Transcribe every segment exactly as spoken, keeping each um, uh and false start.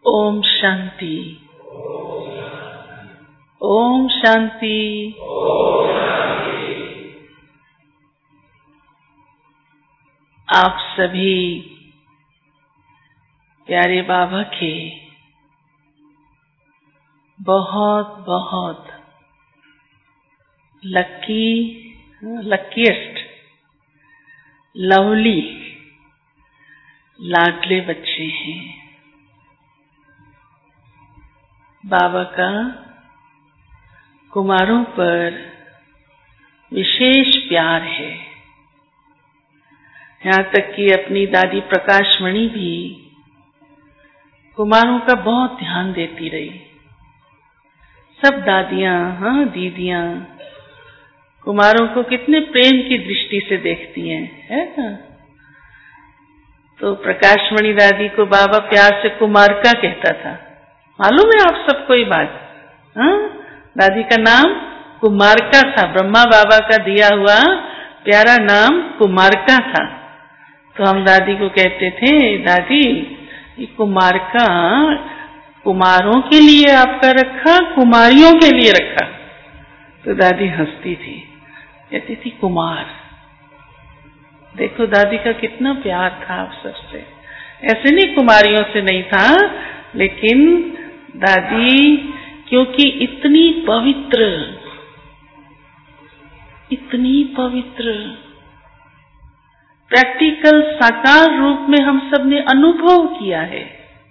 ओम शांति। ओम शांति। आप सभी प्यारे बाबा के बहुत बहुत लकी लकीएस्ट लवली लाडले बच्चे हैं। बाबा का कुमारों पर विशेष प्यार है। यहाँ तक कि अपनी दादी प्रकाशमणि भी कुमारों का बहुत ध्यान देती रही। सब दादियाँ, हाँ दीदियाँ कुमारों को कितने प्रेम की दृष्टि से देखती हैं, है ना। तो प्रकाशमणि दादी को बाबा प्यार से कुमारका कहता था। मालूम है आप सबको ये बात? हाँ, दादी का नाम कुमारका था। ब्रह्मा बाबा का दिया हुआ प्यारा नाम कुमारका था। तो हम दादी को कहते थे, दादी ये कुमारका कुमारों के लिए आपका रखा, कुमारियों के लिए रखा? तो दादी हंसती थी, कहती थी कुमार। देखो दादी का कितना प्यार था आप सबसे। ऐसे नहीं कुमारियों से नहीं था, लेकिन दादी क्योंकि इतनी पवित्र, इतनी पवित्र प्रैक्टिकल साकार रूप में हम सब ने अनुभव किया है।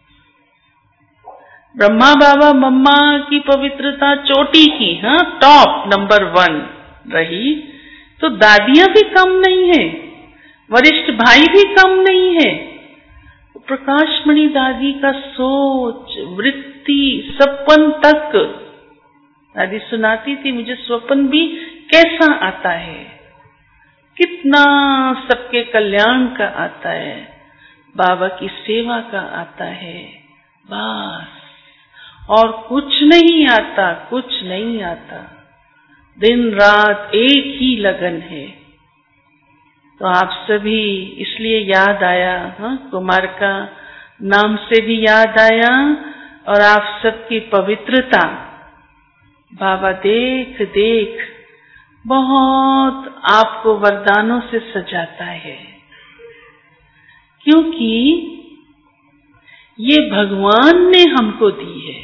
ब्रह्मा बाबा मम्मा की पवित्रता चोटी की, हाँ टॉप नंबर वन रही, तो दादियां भी कम नहीं है, वरिष्ठ भाई भी कम नहीं है। प्रकाशमणि दादी का सोच, वृत्ति, सपन तक दादी सुनाती थी, मुझे स्वप्न भी कैसा आता है, कितना सबके कल्याण का आता है, बाबा की सेवा का आता है, बस और कुछ नहीं आता, कुछ नहीं आता। दिन रात एक ही लगन है। तो आप सभी इसलिए याद आया, हाँ कुमार का नाम से भी याद आया, और आप सबकी पवित्रता बाबा देख देख बहुत आपको वरदानों से सजाता है, क्योंकि ये भगवान ने हमको दी है।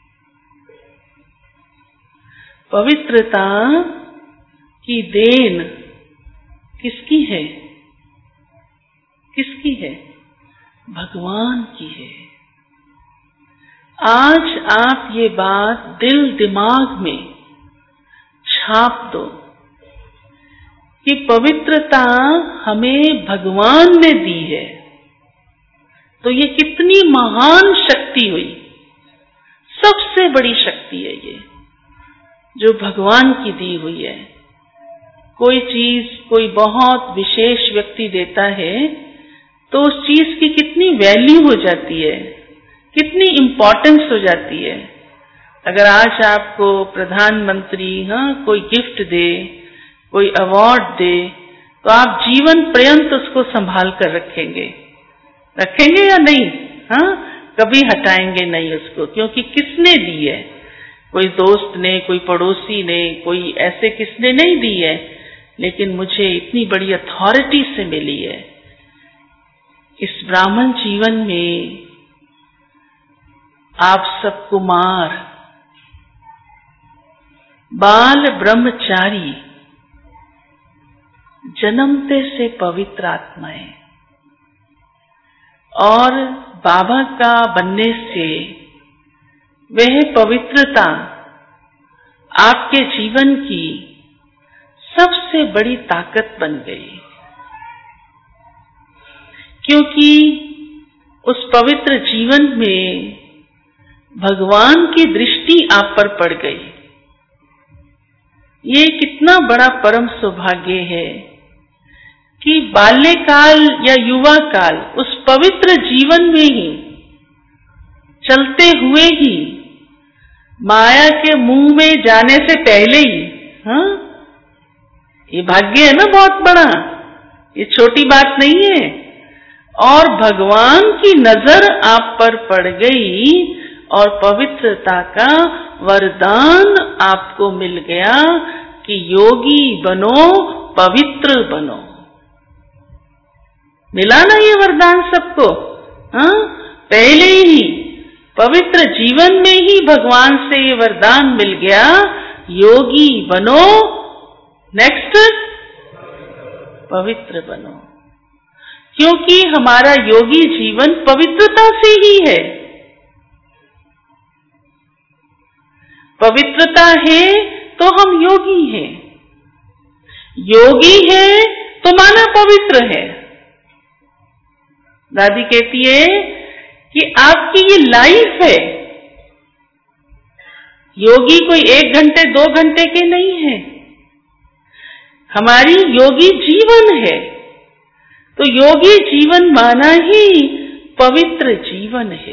पवित्रता की देन किसकी है? किसकी है? भगवान की है। आज आप ये बात दिल दिमाग में छाप दो कि पवित्रता हमें भगवान ने दी है। तो ये कितनी महान शक्ति हुई, सबसे बड़ी शक्ति है ये, जो भगवान की दी हुई है। कोई चीज कोई बहुत विशेष व्यक्ति देता है तो उस चीज की कितनी वैल्यू हो जाती है, कितनी इम्पोर्टेंस हो जाती है। अगर आज आपको प्रधानमंत्री हाँ कोई गिफ्ट दे, कोई अवार्ड दे, तो आप जीवन पर्यंत उसको संभाल कर रखेंगे, रखेंगे या नहीं? हाँ, कभी हटाएंगे नहीं उसको, क्योंकि किसने दी है? कोई दोस्त ने, कोई पड़ोसी ने, कोई ऐसे किसने नहीं दी है, लेकिन मुझे इतनी बड़ी अथॉरिटी से मिली है। इस ब्राह्मण जीवन में आप सब कुमार, बाल ब्रह्मचारी, जन्मते से पवित्र आत्माएं, और बाबा का बनने से वह पवित्रता आपके जीवन की सबसे बड़ी ताकत बन गई, क्योंकि उस पवित्र जीवन में भगवान की दृष्टि आप पर पड़ गई। ये कितना बड़ा परम सौभाग्य है कि बाल्यकाल या युवा काल उस पवित्र जीवन में ही चलते हुए ही माया के मुंह में जाने से पहले ही, हाँ ये भाग्य है ना बहुत बड़ा, ये छोटी बात नहीं है। और भगवान की नजर आप पर पड़ गई और पवित्रता का वरदान आपको मिल गया कि योगी बनो, पवित्र बनो। मिला ना ये वरदान सबको? हाँ, पहले ही पवित्र जीवन में ही भगवान से ये वरदान मिल गया, योगी बनो, नेक्स्ट पवित्र बनो। क्योंकि हमारा योगी जीवन पवित्रता से ही है। पवित्रता है तो हम योगी हैं, योगी है तो माना पवित्र है। दादी कहती है कि आपकी ये लाइफ है, योगी कोई एक घंटे दो घंटे के नहीं है, हमारी योगी जीवन है। तो योगी जीवन माना ही पवित्र जीवन है।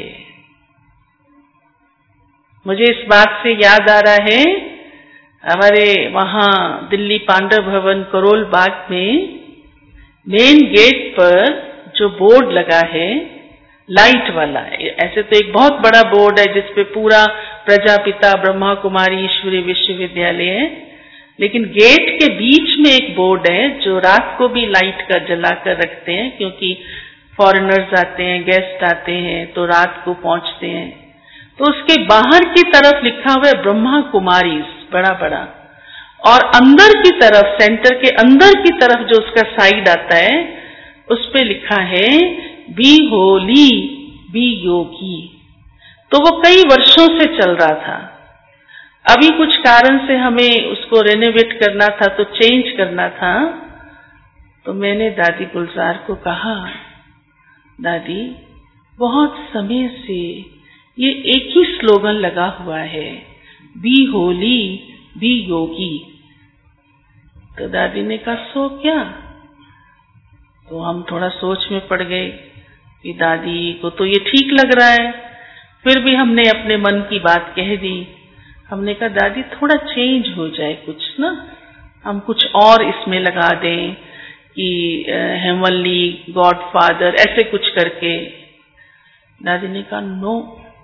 मुझे इस बात से याद आ रहा है, हमारे वहां दिल्ली पांडव भवन करोल बाग में मेन गेट पर जो बोर्ड लगा है लाइट वाला, ऐसे तो एक बहुत बड़ा बोर्ड है जिसपे पूरा प्रजापिता ब्रह्मा कुमारी ईश्वरी विश्वविद्यालय है, लेकिन गेट के बीच में एक बोर्ड है जो रात को भी लाइट का जलाकर रखते हैं, क्योंकि फॉरेनर्स आते हैं, गेस्ट आते हैं तो रात को पहुंचते हैं। तो उसके बाहर की तरफ लिखा हुआ है ब्रह्मा कुमारी, बड़ा बड़ा, और अंदर की तरफ, सेंटर के अंदर की तरफ जो उसका साइड आता है उस पे लिखा है बी होली बी योगी। तो वो कई वर्षों से चल रहा था। अभी कुछ कारण से हमें उसको रेनोवेट करना था, तो चेंज करना था। तो मैंने दादी गुलजार को कहा, दादी बहुत समय से ये एक ही स्लोगन लगा हुआ है, बी होली बी योगी। तो दादी ने कहा सो क्या? तो हम थोड़ा सोच में पड़ गए कि दादी को तो ये ठीक लग रहा है, फिर भी हमने अपने मन की बात कह दी। हमने कहा दादी थोड़ा चेंज हो जाए कुछ ना, हम कुछ और इसमें लगा दें कि हेवनली गॉड फादर ऐसे कुछ करके। दादी ने कहा नो,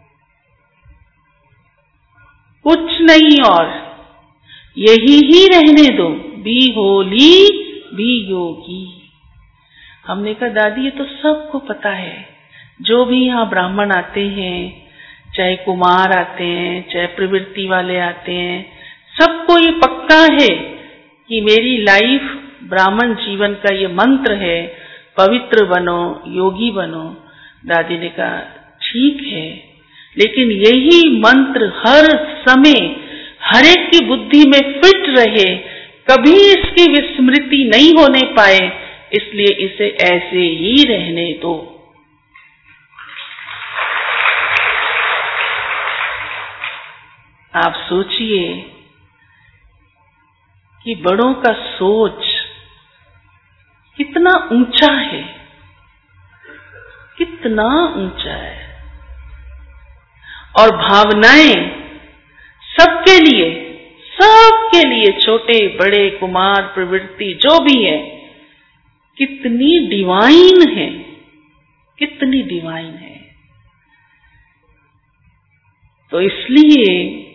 कुछ नहीं और यही ही रहने दो, बी होली बी योगी। हमने कहा दादी ये तो सबको पता है, जो भी यहाँ ब्राह्मण आते हैं, चाहे कुमार आते हैं, चाहे प्रवृत्ति वाले आते हैं, सबको ये पक्का है कि मेरी लाइफ ब्राह्मण जीवन का ये मंत्र है, पवित्र बनो, योगी बनो। दादी ने कहा ठीक है, लेकिन यही मंत्र हर समय हर एक की बुद्धि में फिट रहे, कभी इसकी विस्मृति नहीं होने पाए, इसलिए इसे ऐसे ही रहने दो। आप सोचिए कि बड़ों का सोच कितना ऊंचा है, कितना ऊंचा है, और भावनाएं सबके लिए, सबके लिए, छोटे बड़े कुमार प्रवृत्ति जो भी है, कितनी डिवाइन है, कितनी डिवाइन है। तो इसलिए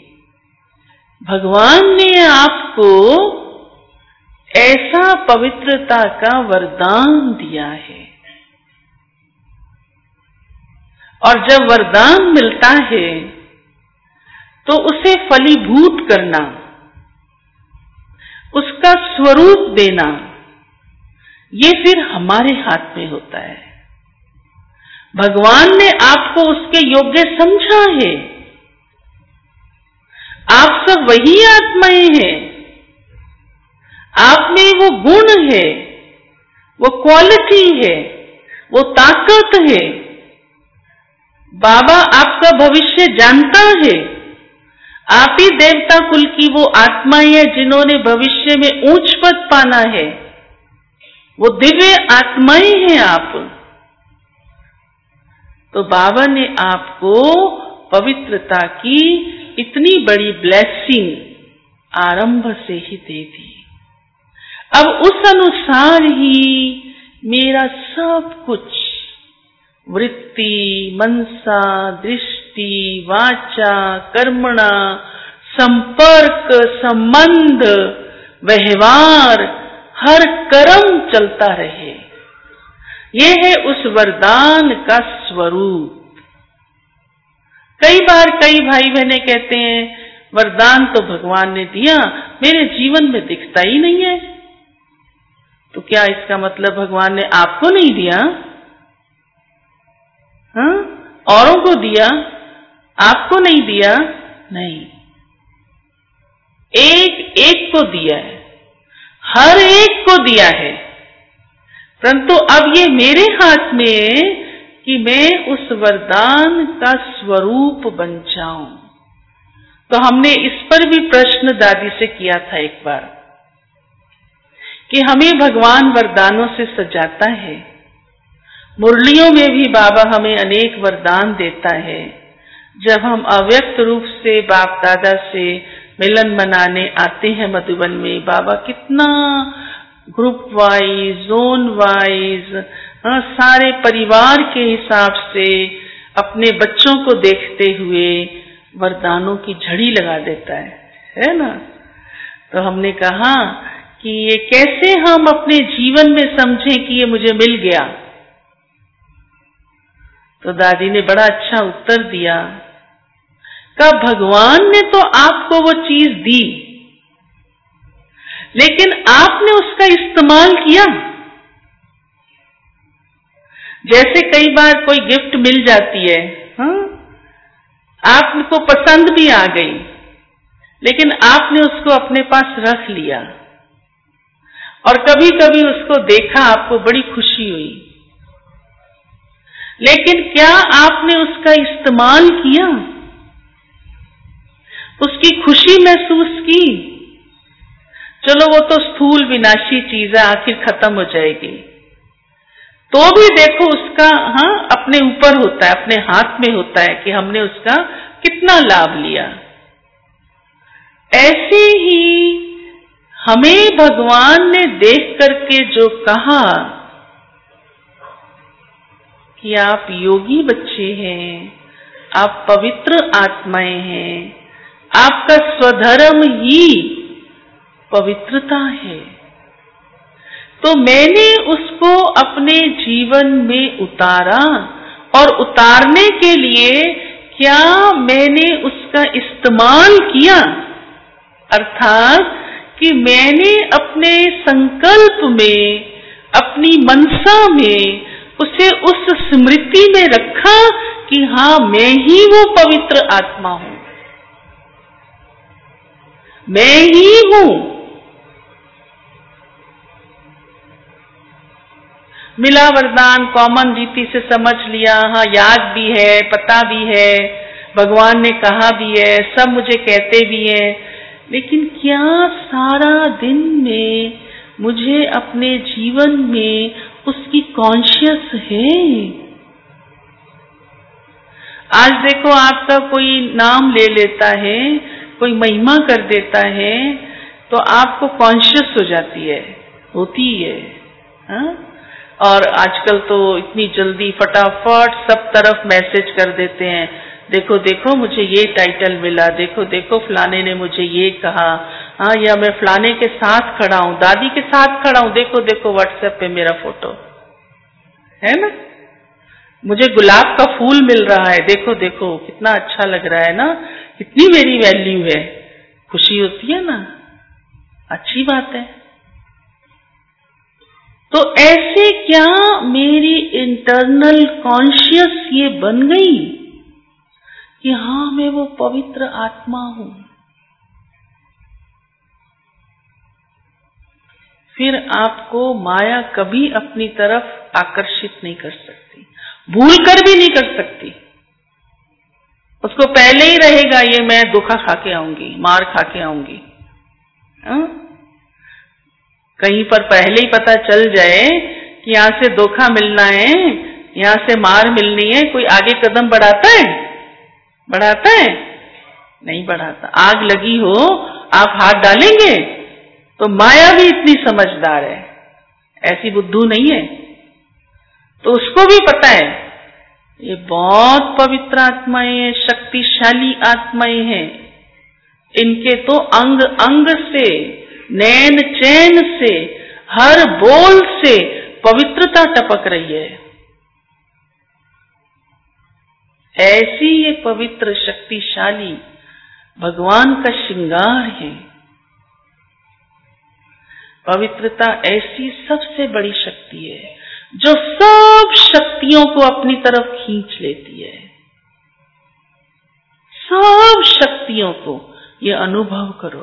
भगवान ने आपको ऐसा पवित्रता का वरदान दिया है, और जब वरदान मिलता है तो उसे फलीभूत करना, उसका स्वरूप देना, ये फिर हमारे हाथ में होता है। भगवान ने आपको उसके योग्य समझा है। आप सब वही आत्माएं हैं, आप में वो गुण है, वो क्वालिटी है, वो ताकत है। बाबा आपका भविष्य जानता है। आप ही देवता कुल की वो आत्माएं हैं जिन्होंने भविष्य में ऊंच पद पाना है, वो दिव्य आत्माएं हैं आप। तो बाबा ने आपको पवित्रता की इतनी बड़ी ब्लेसिंग आरंभ से ही दे दी। अब उस अनुसार ही मेरा सब कुछ वृत्ति, मनसा, दृष्टि, वाचा, कर्मणा, संपर्क, संबंध, व्यवहार, हर कर्म चलता रहे। ये है उस वरदान का स्वरूप। कई बार कई भाई बहने कहते हैं वरदान तो भगवान ने दिया, मेरे जीवन में दिखता ही नहीं है। तो क्या इसका मतलब भगवान ने आपको नहीं दिया? हाँ, औरों को दिया, आपको नहीं दिया? नहीं, एक एक को दिया है, हर एक को दिया है। परंतु अब ये मेरे हाथ में है कि मैं उस वरदान का स्वरूप बन जाऊं। तो हमने इस पर भी प्रश्न दादी से किया था एक बार कि हमें भगवान वरदानों से सजाता है। मुरलियों में भी बाबा हमें अनेक वरदान देता है। जब हम अव्यक्त रूप से बाप दादा से मिलन मनाने आते हैं मधुबन में, बाबा कितना ग्रुप वाइज, जोन वाइज, सारे परिवार के हिसाब से अपने बच्चों को देखते हुए वरदानों की झड़ी लगा देता है, है ना। तो हमने कहा कि ये कैसे हम अपने जीवन में समझें कि ये मुझे मिल गया। तो दादी ने बड़ा अच्छा उत्तर दिया, कहा भगवान ने तो आपको वो चीज दी, लेकिन आपने उसका इस्तेमाल किया। जैसे कई बार कोई गिफ्ट मिल जाती है, हाँ, आपको पसंद भी आ गई, लेकिन आपने उसको अपने पास रख लिया और कभी कभी उसको देखा, आपको बड़ी खुशी हुई, लेकिन क्या आपने उसका इस्तेमाल किया? उसकी खुशी महसूस की? चलो वो तो स्थूल विनाशी चीज है, आखिर खत्म हो जाएगी, तो भी देखो उसका, हाँ, अपने ऊपर होता है, अपने हाथ में होता है कि हमने उसका कितना लाभ लिया। ऐसे ही हमें भगवान ने देख करके जो कहा कि आप योगी बच्चे हैं, आप पवित्र आत्माएं हैं, आपका स्वधर्म ही पवित्रता है, तो मैंने उसको अपने जीवन में उतारा। और उतारने के लिए क्या मैंने उसका इस्तेमाल किया? अर्थात कि मैंने अपने संकल्प में, अपनी मनसा में उसे उस स्मृति में रखा कि हाँ, मैं ही वो पवित्र आत्मा हूं, मैं ही हूं। मिला वरदान, कॉमन रीति से समझ लिया, हाँ, याद भी है, पता भी है, भगवान ने कहा भी है, सब मुझे कहते भी हैं, लेकिन क्या सारा दिन में मुझे अपने जीवन में उसकी कॉन्शियस है? आज देखो, आपका कोई नाम ले लेता है, कोई महिमा कर देता है, तो आपको कॉन्शियस हो जाती है, होती है, हाँ? और आजकल तो इतनी जल्दी फटाफट सब तरफ मैसेज कर देते हैं, देखो देखो मुझे ये टाइटल मिला, देखो देखो फलाने ने मुझे ये कहा, हाँ, या मैं फलाने के साथ खड़ा हूँ, दादी के साथ खड़ा हूँ, देखो देखो व्हाट्सएप पे मेरा फोटो है ना, मुझे गुलाब का फूल मिल रहा है, देखो देखो कितना अच्छा लग रहा है ना, कितनी मेरी वैल्यू है, खुशी होती है ना, अच्छी बात है। तो ऐसे क्या मेरी इंटरनल कॉन्शियस ये बन गई कि हाँ, मैं वो पवित्र आत्मा हूं। फिर आपको माया कभी अपनी तरफ आकर्षित नहीं कर सकती, भूल कर भी नहीं कर सकती। उसको पहले ही रहेगा ये मैं धोखा खा के आऊंगी, मार खा के आऊंगी। हाँ? कहीं पर पहले ही पता चल जाए कि यहाँ से धोखा मिलना है, यहाँ से मार मिलनी है, कोई आगे कदम बढ़ाता है? बढ़ाता है? नहीं बढ़ाता। आग लगी हो, आप हाथ डालेंगे? तो माया भी इतनी समझदार है, ऐसी बुद्धू नहीं है, तो उसको भी पता है ये बहुत पवित्र आत्माएं हैं, शक्तिशाली आत्माएं हैं। इनके तो अंग अंग से, नैन चैन से, हर बोल से पवित्रता टपक रही है। ऐसी ये पवित्र शक्तिशाली भगवान का श्रृंगार है। पवित्रता ऐसी सबसे बड़ी शक्ति है जो सब शक्तियों को अपनी तरफ खींच लेती है। सब शक्तियों को ये अनुभव करो।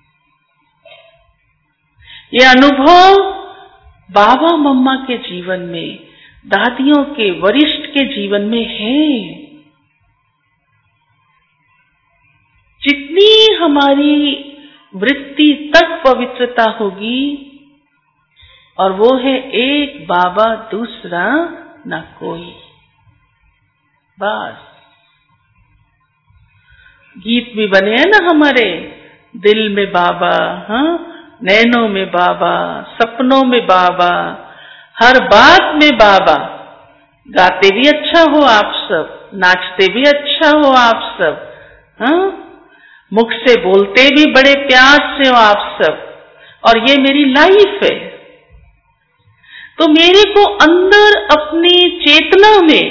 ये अनुभव बाबा मम्मा के जीवन में, दादियों के, वरिष्ठ के जीवन में है। जितनी हमारी वृत्ति तक पवित्रता होगी, और वो है एक बाबा दूसरा न कोई। बस गीत भी बने हैं ना हमारे, दिल में बाबा, हाँ, नैनों में बाबा, सपनों में बाबा, हर बात में बाबा। गाते भी अच्छा हो आप सब, नाचते भी अच्छा हो आप सब, हाँ, मुख से बोलते भी बड़े प्यार से हो आप सब, और ये मेरी लाइफ है। तो मेरे को अंदर अपनी चेतना में,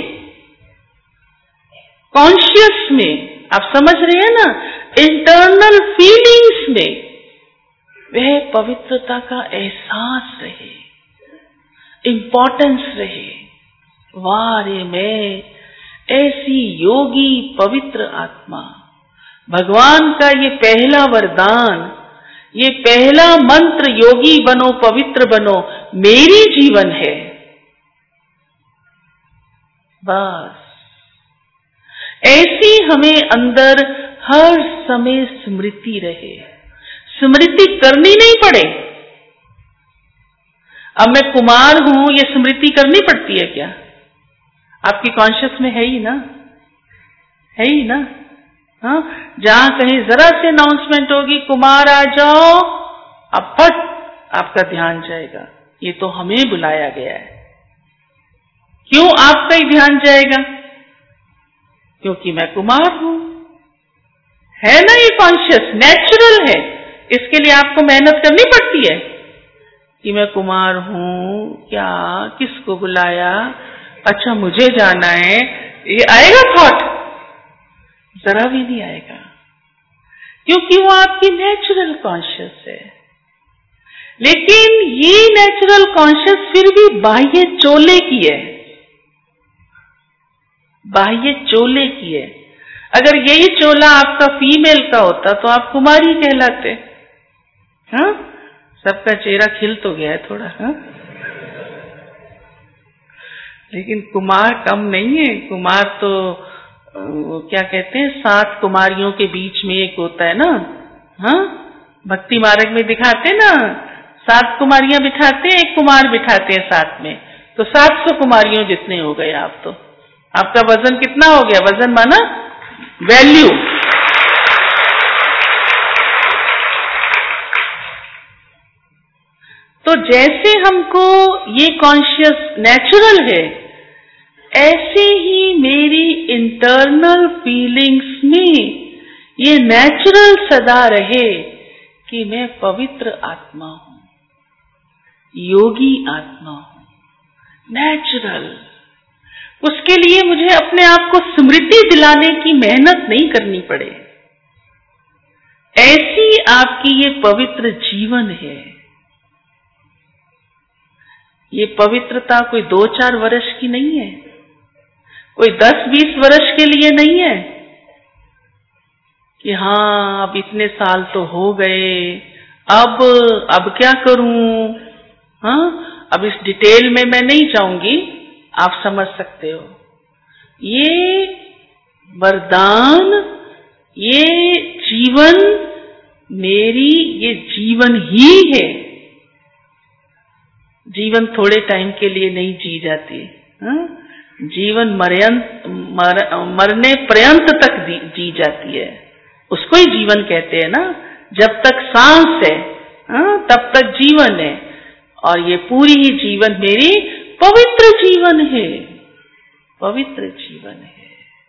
कॉन्शियस में, आप समझ रहे हैं ना, इंटरनल फीलिंग्स में वह पवित्रता का एहसास रहे, इंपॉर्टेंस रहे। वाह रे मैं ऐसी योगी पवित्र आत्मा। भगवान का ये पहला वरदान, ये पहला मंत्र, योगी बनो पवित्र बनो, मेरी जीवन है। बस ऐसी हमें अंदर हर समय स्मृति रहे, स्मृति करनी नहीं पड़े। अब मैं कुमार हूं, ये स्मृति करनी पड़ती है क्या? आपकी कॉन्शियस में है ही ना, है ही ना। हाँ, जहां कहीं जरा से अनाउंसमेंट होगी, कुमार आ जाओ, अब फट आपका ध्यान जाएगा, ये तो हमें बुलाया गया है। क्यों आपका ही ध्यान जाएगा? क्योंकि मैं कुमार हूं, है ना। ये कॉन्शियस नेचुरल है, इसके लिए आपको मेहनत करनी पड़ती है कि मैं कुमार हूं, क्या, किसको बुलाया, अच्छा मुझे जाना है, ये आएगा थॉट? जरा भी नहीं आएगा, क्योंकि वो आपकी नेचुरल कॉन्शियस है। लेकिन ये नेचुरल कॉन्शियस फिर भी बाह्य चोले की है, बाह्य चोले की है। अगर यही चोला आपका फीमेल का होता तो आप कुमारी कहलाते। हाँ, सबका चेहरा खिल तो गया है थोड़ा, हाँ? लेकिन कुमार कम नहीं है। कुमार तो क्या कहते हैं, सात कुमारियों के बीच में एक होता है ना, हाँ, भक्ति मार्ग में दिखाते ना, सात कुमारियां बिठाते हैं, एक कुमार बिठाते हैं साथ में, तो सात सौ कुमारियों जितने हो गए आप। तो आपका वजन कितना हो गया? वजन माना वैल्यू। तो जैसे हमको ये कॉन्शियस नेचुरल है, ऐसे ही मेरी इंटरनल फीलिंग्स में ये नेचुरल सदा रहे कि मैं पवित्र आत्मा हूं, योगी आत्मा हूं, नेचुरल। उसके लिए मुझे अपने आप को स्मृति दिलाने की मेहनत नहीं करनी पड़े। ऐसी आपकी ये पवित्र जीवन है। ये पवित्रता कोई दो चार वर्ष की नहीं है, कोई दस बीस वर्ष के लिए नहीं है कि हाँ अब इतने साल तो हो गए, अब अब क्या करूं। हाँ, अब इस डिटेल में मैं नहीं जाऊंगी, आप समझ सकते हो। ये वरदान, ये जीवन मेरी, ये जीवन ही है। जीवन थोड़े टाइम के लिए नहीं जी जाती, हाँ? जीवन मर्यंत मर, मरने पर्यंत तक जी जाती है। उसको ही जीवन कहते हैं ना। जब तक सांस है, हाँ, तब तक जीवन है। और ये पूरी ही जीवन मेरी पवित्र जीवन है, पवित्र जीवन है।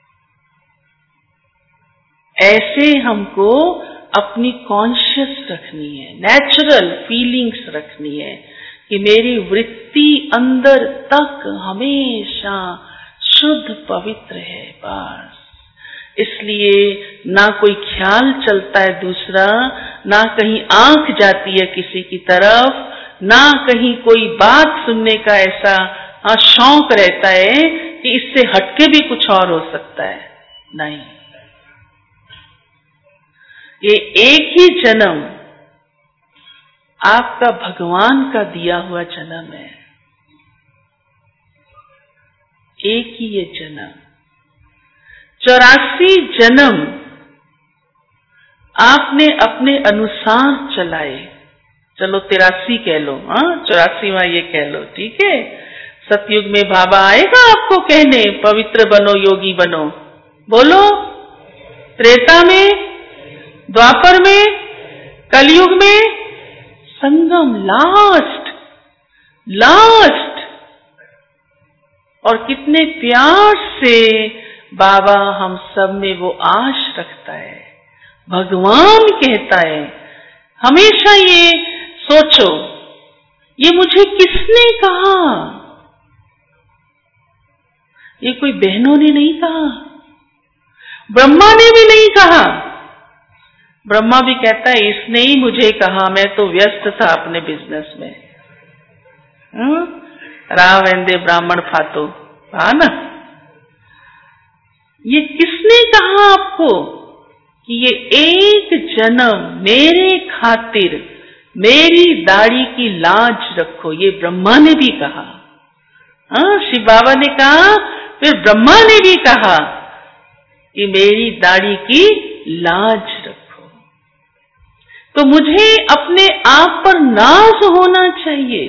ऐसे हमको अपनी कॉन्शियस रखनी है, नेचुरल फीलिंग्स रखनी है कि मेरी वृत्ति अंदर तक हमेशा शुद्ध पवित्र है। बस इसलिए ना कोई ख्याल चलता है दूसरा, ना कहीं आंख जाती है किसी की तरफ, ना कहीं कोई बात सुनने का ऐसा हाँ शौक रहता है कि इससे हटके भी कुछ और हो सकता है। नहीं, ये एक ही जन्म आपका भगवान का दिया हुआ जन्म है। एक ही ये जन्म, चौरासी जन्म आपने अपने अनुसार चलाए। चलो तिरासी कह लो, हाँ चौरासीवां ये कह लो, ठीक है। सतयुग में बाबा आएगा आपको कहने पवित्र बनो, योगी बनो, बोलो। त्रेता में, द्वापर में, कलयुग में, संगम, लास्ट लास्ट। और कितने प्यार से बाबा हम सब में वो आश रखता है। भगवान कहता है हमेशा ये सोचो, ये मुझे किसने कहा? ये कोई बहनों ने नहीं कहा, ब्रह्मा ने भी नहीं कहा। ब्रह्मा भी कहता है इसने ही मुझे कहा, मैं तो व्यस्त था अपने बिजनेस में। राव एंदे ब्राह्मण फातो, हाँ ना। ये किसने कहा आपको कि ये एक जन्म मेरे खातिर मेरी दाढ़ी की लाज रखो? ये ब्रह्मा ने भी कहा। हाँ, शिव बाबा ने कहा, फिर ब्रह्मा ने भी कहा कि मेरी दाढ़ी की लाज रखो। तो मुझे अपने आप पर नाज होना चाहिए।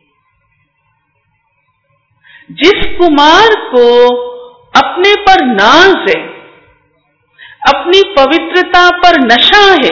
जिस कुमार को अपने पर नाज है, अपनी पवित्रता पर नशा है,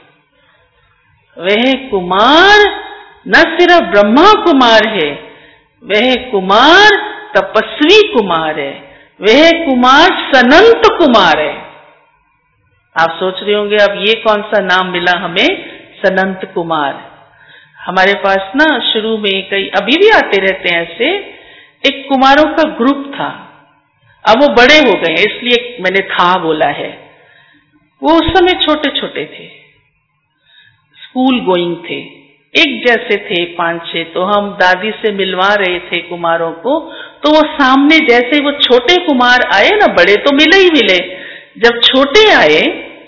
वह कुमार न सिर्फ ब्रह्मा कुमार है, वह कुमार तपस्वी कुमार है, वह कुमार सनंत कुमार है। आप सोच रहे होंगे अब ये कौन सा नाम मिला हमें, सनंत कुमार। हमारे पास ना शुरू में कई, अभी भी आते रहते हैं ऐसे, एक कुमारों का ग्रुप था। अब वो बड़े हो गए इसलिए मैंने था बोला है। वो उस समय छोटे छोटे थे, स्कूल गोइंग थे, एक जैसे थे पांच छह। तो हम दादी से मिलवा रहे थे कुमारों को, तो वो सामने जैसे वो छोटे कुमार आए ना, बड़े तो मिले ही मिले, जब छोटे आए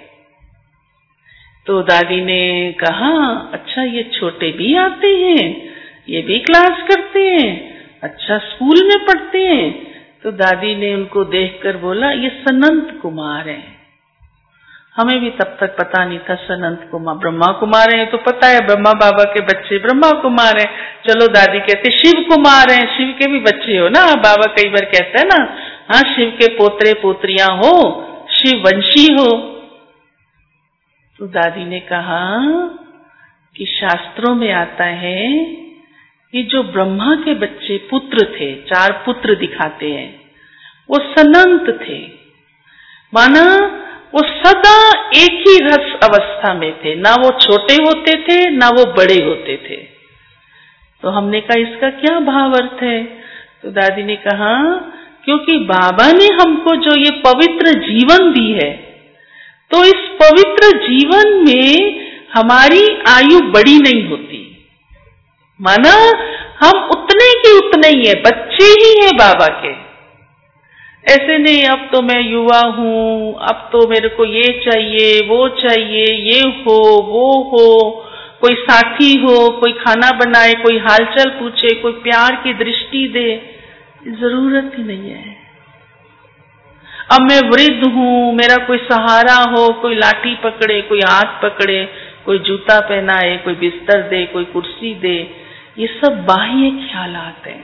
तो दादी ने कहा अच्छा ये छोटे भी आते हैं, ये भी क्लास करते हैं, अच्छा स्कूल में पढ़ते हैं। तो दादी ने उनको देखकर बोला ये सनंत कुमार है। हमें भी तब तक पता नहीं था सनंत कुमार ब्रह्मा कुमार है, तो पता है ब्रह्मा बाबा के बच्चे ब्रह्मा कुमार है। चलो दादी कहते शिव कुमार हैं, शिव के भी बच्चे हो ना। बाबा कई बार कहते हैं ना, हाँ शिव के पोतरे पोतरियां हो, शिव वंशी हो। तो दादी ने कहा कि शास्त्रों में आता है कि जो ब्रह्मा के बच्चे पुत्र थे, चार पुत्र दिखाते हैं, वो सनंत थे, माना वो सदा एक ही रस अवस्था में थे, ना वो छोटे होते थे ना वो बड़े होते थे। तो हमने कहा इसका क्या भाव अर्थ है? तो दादी ने कहा क्योंकि बाबा ने हमको जो ये पवित्र जीवन दी है, तो इस पवित्र जीवन में हमारी आयु बड़ी नहीं होती, माना हम उतने के उतने ही है, बच्चे ही हैं बाबा के। ऐसे नहीं अब तो मैं युवा हूँ, अब तो मेरे को ये चाहिए वो चाहिए, ये हो वो हो, कोई साथी हो, कोई खाना बनाए, कोई हालचाल पूछे, कोई प्यार की दृष्टि दे, जरूरत ही नहीं है। अब मैं वृद्ध हूँ, मेरा कोई सहारा हो, कोई लाठी पकड़े, कोई हाथ पकड़े, कोई जूता पहनाए, कोई बिस्तर दे, कोई कुर्सी दे, ये सब बाह्य ख्यालात हैं।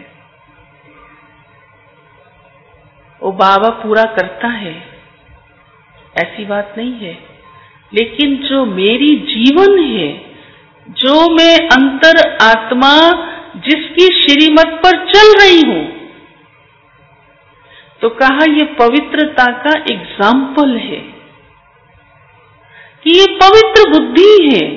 वो बाबा पूरा करता है, ऐसी बात नहीं है। लेकिन जो मेरी जीवन है, जो मैं अंतर आत्मा जिसकी श्रीमत पर चल रही हूं, तो कहा ये पवित्रता का एग्जाम्पल है कि ये पवित्र बुद्धि है,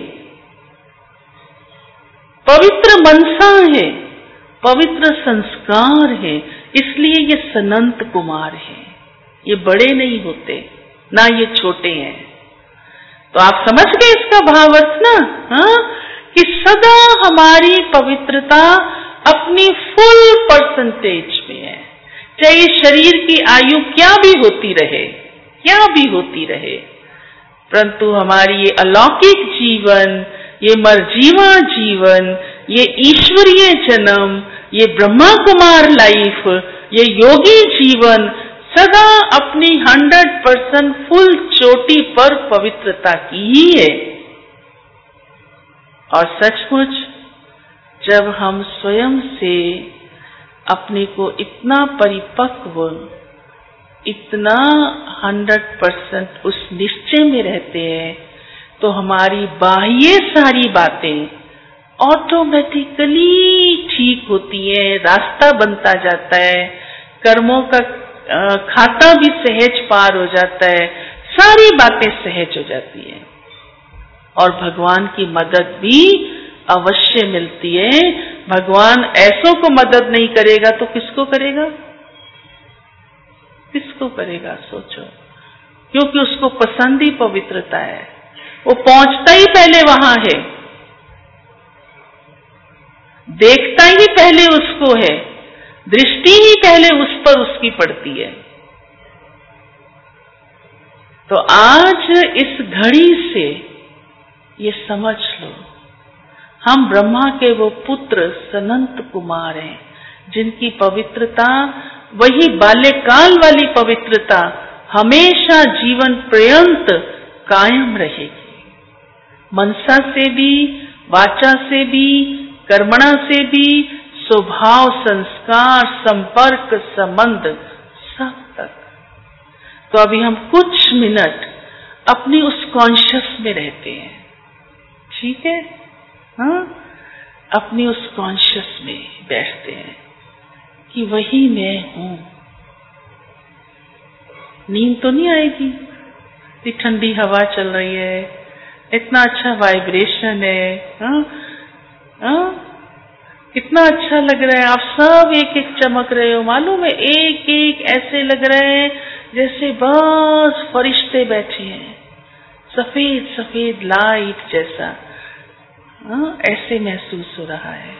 पवित्र मनसा है, पवित्र संस्कार है, इसलिए ये सनंत कुमार है। ये बड़े नहीं होते ना ये छोटे हैं। तो आप समझ गए इसका भावार्थ ना, हाँ, कि सदा हमारी पवित्रता अपनी फुल परसेंटेज में है, चाहे शरीर की आयु क्या भी होती रहे, क्या भी होती रहे, परंतु हमारी ये अलौकिक जीवन, ये मरजीवा जीवन, ये ईश्वरीय जन्म, ये ब्रह्मा कुमार लाइफ, ये योगी जीवन सदा अपनी हंड्रेड परसेंट फुल चोटी पर पवित्रता की ही है। और सचमुच जब हम स्वयं से अपने को इतना परिपक्व, इतना हंड्रेड परसेंट उस निश्चय में रहते हैं, तो हमारी बाह्य सारी बातें ऑटोमेटिकली ठीक होती है, रास्ता बनता जाता है, कर्मों का खाता भी सहज पार हो जाता है, सारी बातें सहज हो जाती है और भगवान की मदद भी अवश्य मिलती है। भगवान ऐसों को मदद नहीं करेगा तो किसको करेगा, किसको करेगा सोचो, क्योंकि उसको पसंद ही पवित्रता है, वो पहुंचता ही पहले वहां है, देखता ही पहले उसको है, दृष्टि ही पहले उस पर उसकी पड़ती है। तो आज इस घड़ी से ये समझ लो, हम ब्रह्मा के वो पुत्र सनंत कुमार हैं, जिनकी पवित्रता वही बाल्यकाल वाली पवित्रता हमेशा जीवन पर्यंत कायम रहेगी। मनसा से भी, वाचा से भी, कर्मणा से भी, स्वभाव, संस्कार, संपर्क, संबंध, सब तक। तो अभी हम कुछ मिनट अपनी उस कॉन्शियस में रहते हैं, ठीक है, हाँ, अपनी उस कॉन्शियस में बैठते हैं कि वही मैं हूं। नींद तो नहीं आएगी, इतनी ठंडी हवा चल रही है, इतना अच्छा वाइब्रेशन है, हाँ, हाँ, कितना अच्छा लग रहा है, आप सब एक एक चमक रहे हो, मालूम है, एक एक ऐसे लग रहे हैं जैसे बस फरिश्ते बैठे हैं, सफेद सफेद लाइट जैसा, हाँ, ऐसे महसूस हो रहा है।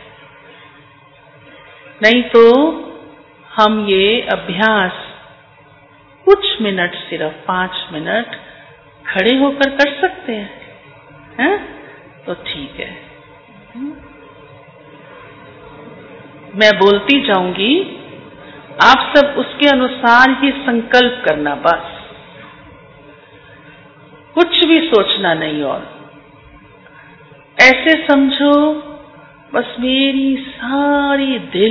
नहीं तो हम ये अभ्यास कुछ मिनट, सिर्फ पांच मिनट खड़े होकर कर सकते हैं, हैं? तो ठीक है, मैं बोलती जाऊंगी, आप सब उसके अनुसार ही संकल्प करना, बस कुछ भी सोचना नहीं। और ऐसे समझो बस मेरी सारी दिल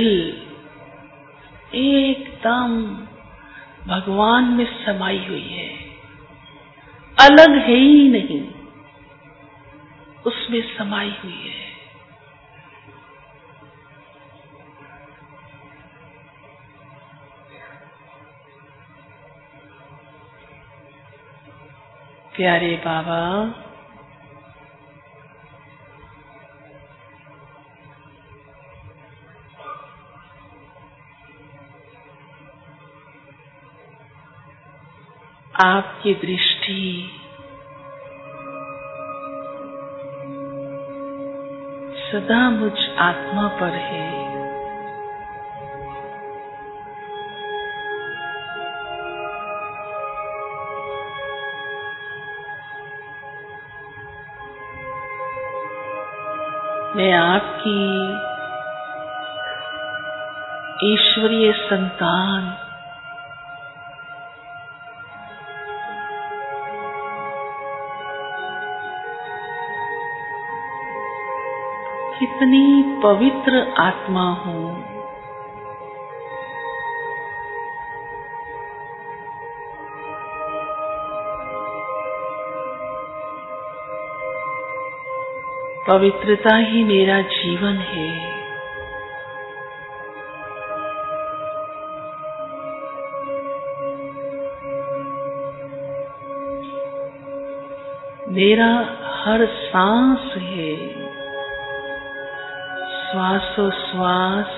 एकदम भगवान में समाई हुई है, अलग है ही नहीं, उसमें समाई हुई है। प्यारे बाबा, आपकी दृष्टि सदा मुझ आत्मा पर है। मैं आपकी ईश्वरीय संतान, कितनी पवित्र आत्मा हूं। पवित्रता ही मेरा जीवन है। मेरा हर सांस है, श्वासोश्वास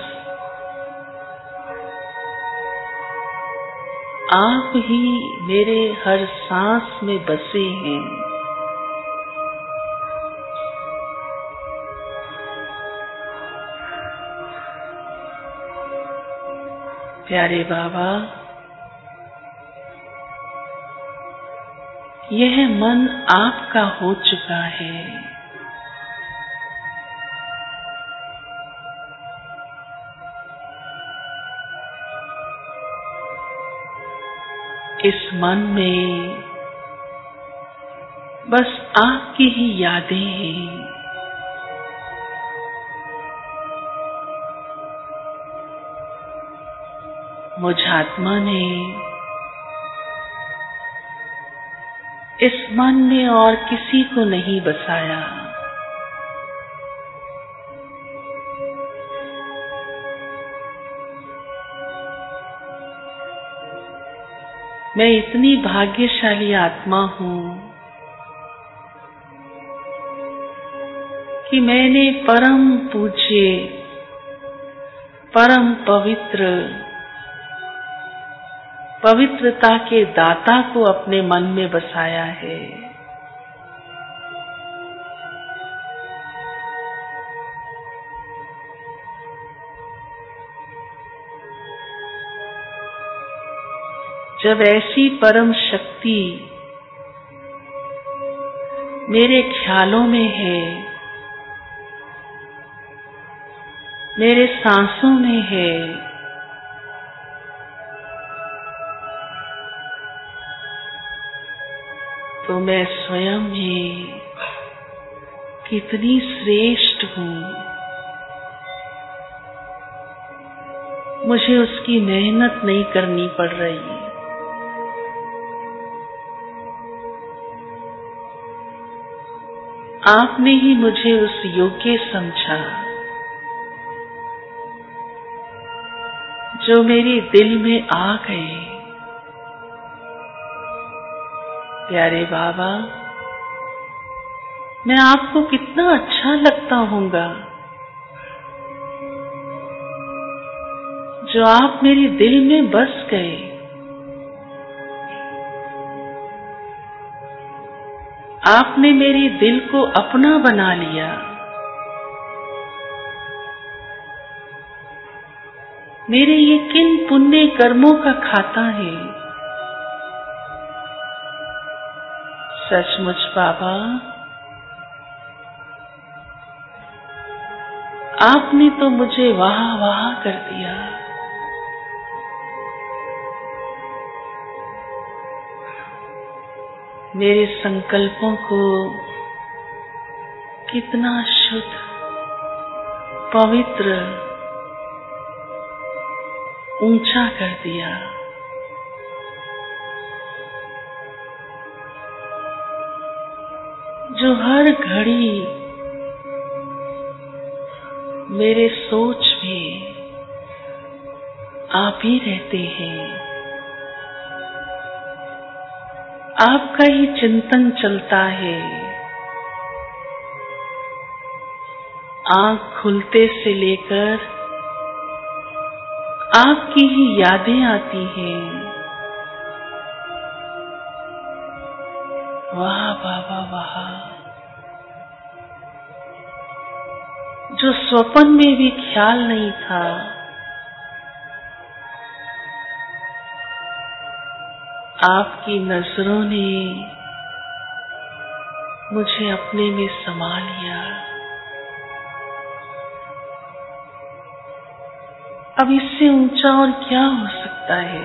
आप ही मेरे हर सांस में बसे हैं। प्यारे बाबा, यह मन आपका हो चुका है। इस मन में बस आपकी ही यादें हैं। मुझ आत्मा ने इस मन में और किसी को नहीं बसाया। मैं इतनी भाग्यशाली आत्मा हूँ कि मैंने परम पूज्य, परम पवित्र, पवित्रता के दाता को अपने मन में बसाया है। जब ऐसी परम शक्ति मेरे ख्यालों में है, मेरे सांसों में है, तो मैं स्वयं ही कितनी श्रेष्ठ हूँ। मुझे उसकी मेहनत नहीं करनी पड़ रही। आपने ही मुझे उस योग्य समझा जो मेरे दिल में आ गए। प्यारे बाबा, मैं आपको कितना अच्छा लगता होऊंगा जो आप मेरे दिल में बस गए। आपने मेरे दिल को अपना बना लिया। मेरे ये किन पुण्य कर्मों का खाता है। सचमुच बाबा, आपने तो मुझे वाह वाह कर दिया। मेरे संकल्पों को कितना शुद्ध, पवित्र, ऊंचा कर दिया। जो हर घड़ी मेरे सोच में आप ही रहते हैं। आपका ही चिंतन चलता है। आंख खुलते से लेकर आपकी ही यादें आती हैं। वाह बाबा वाह, जो स्वप्न में भी ख्याल नहीं था, आपकी नजरों ने मुझे अपने में समा लिया। अब इससे ऊंचा और क्या हो सकता है।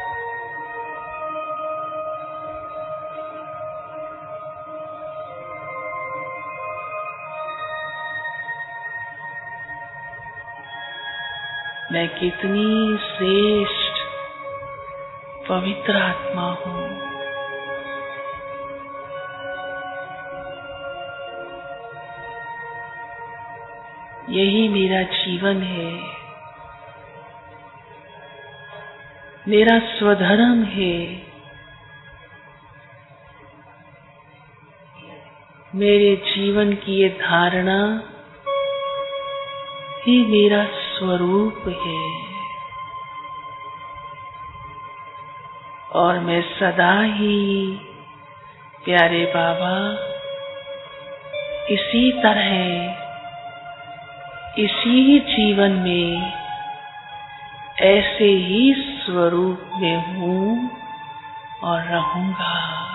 मैं कितनी श्रेष्ठ पवित्र आत्मा हूँ। यही मेरा जीवन है, मेरा स्वधर्म है। मेरे जीवन की ये धारणा ही मेरा स्वरूप है और मैं सदा ही प्यारे बाबा इसी तरह इसी जीवन में ऐसे ही स्वरूप में हूँ और रहूंगा।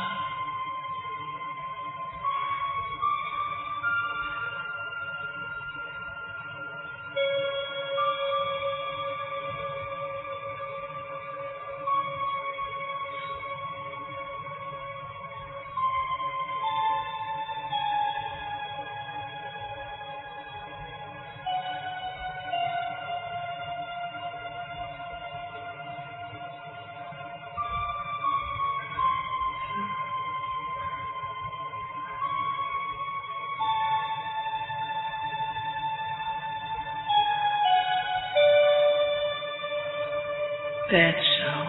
बैठ जाओ।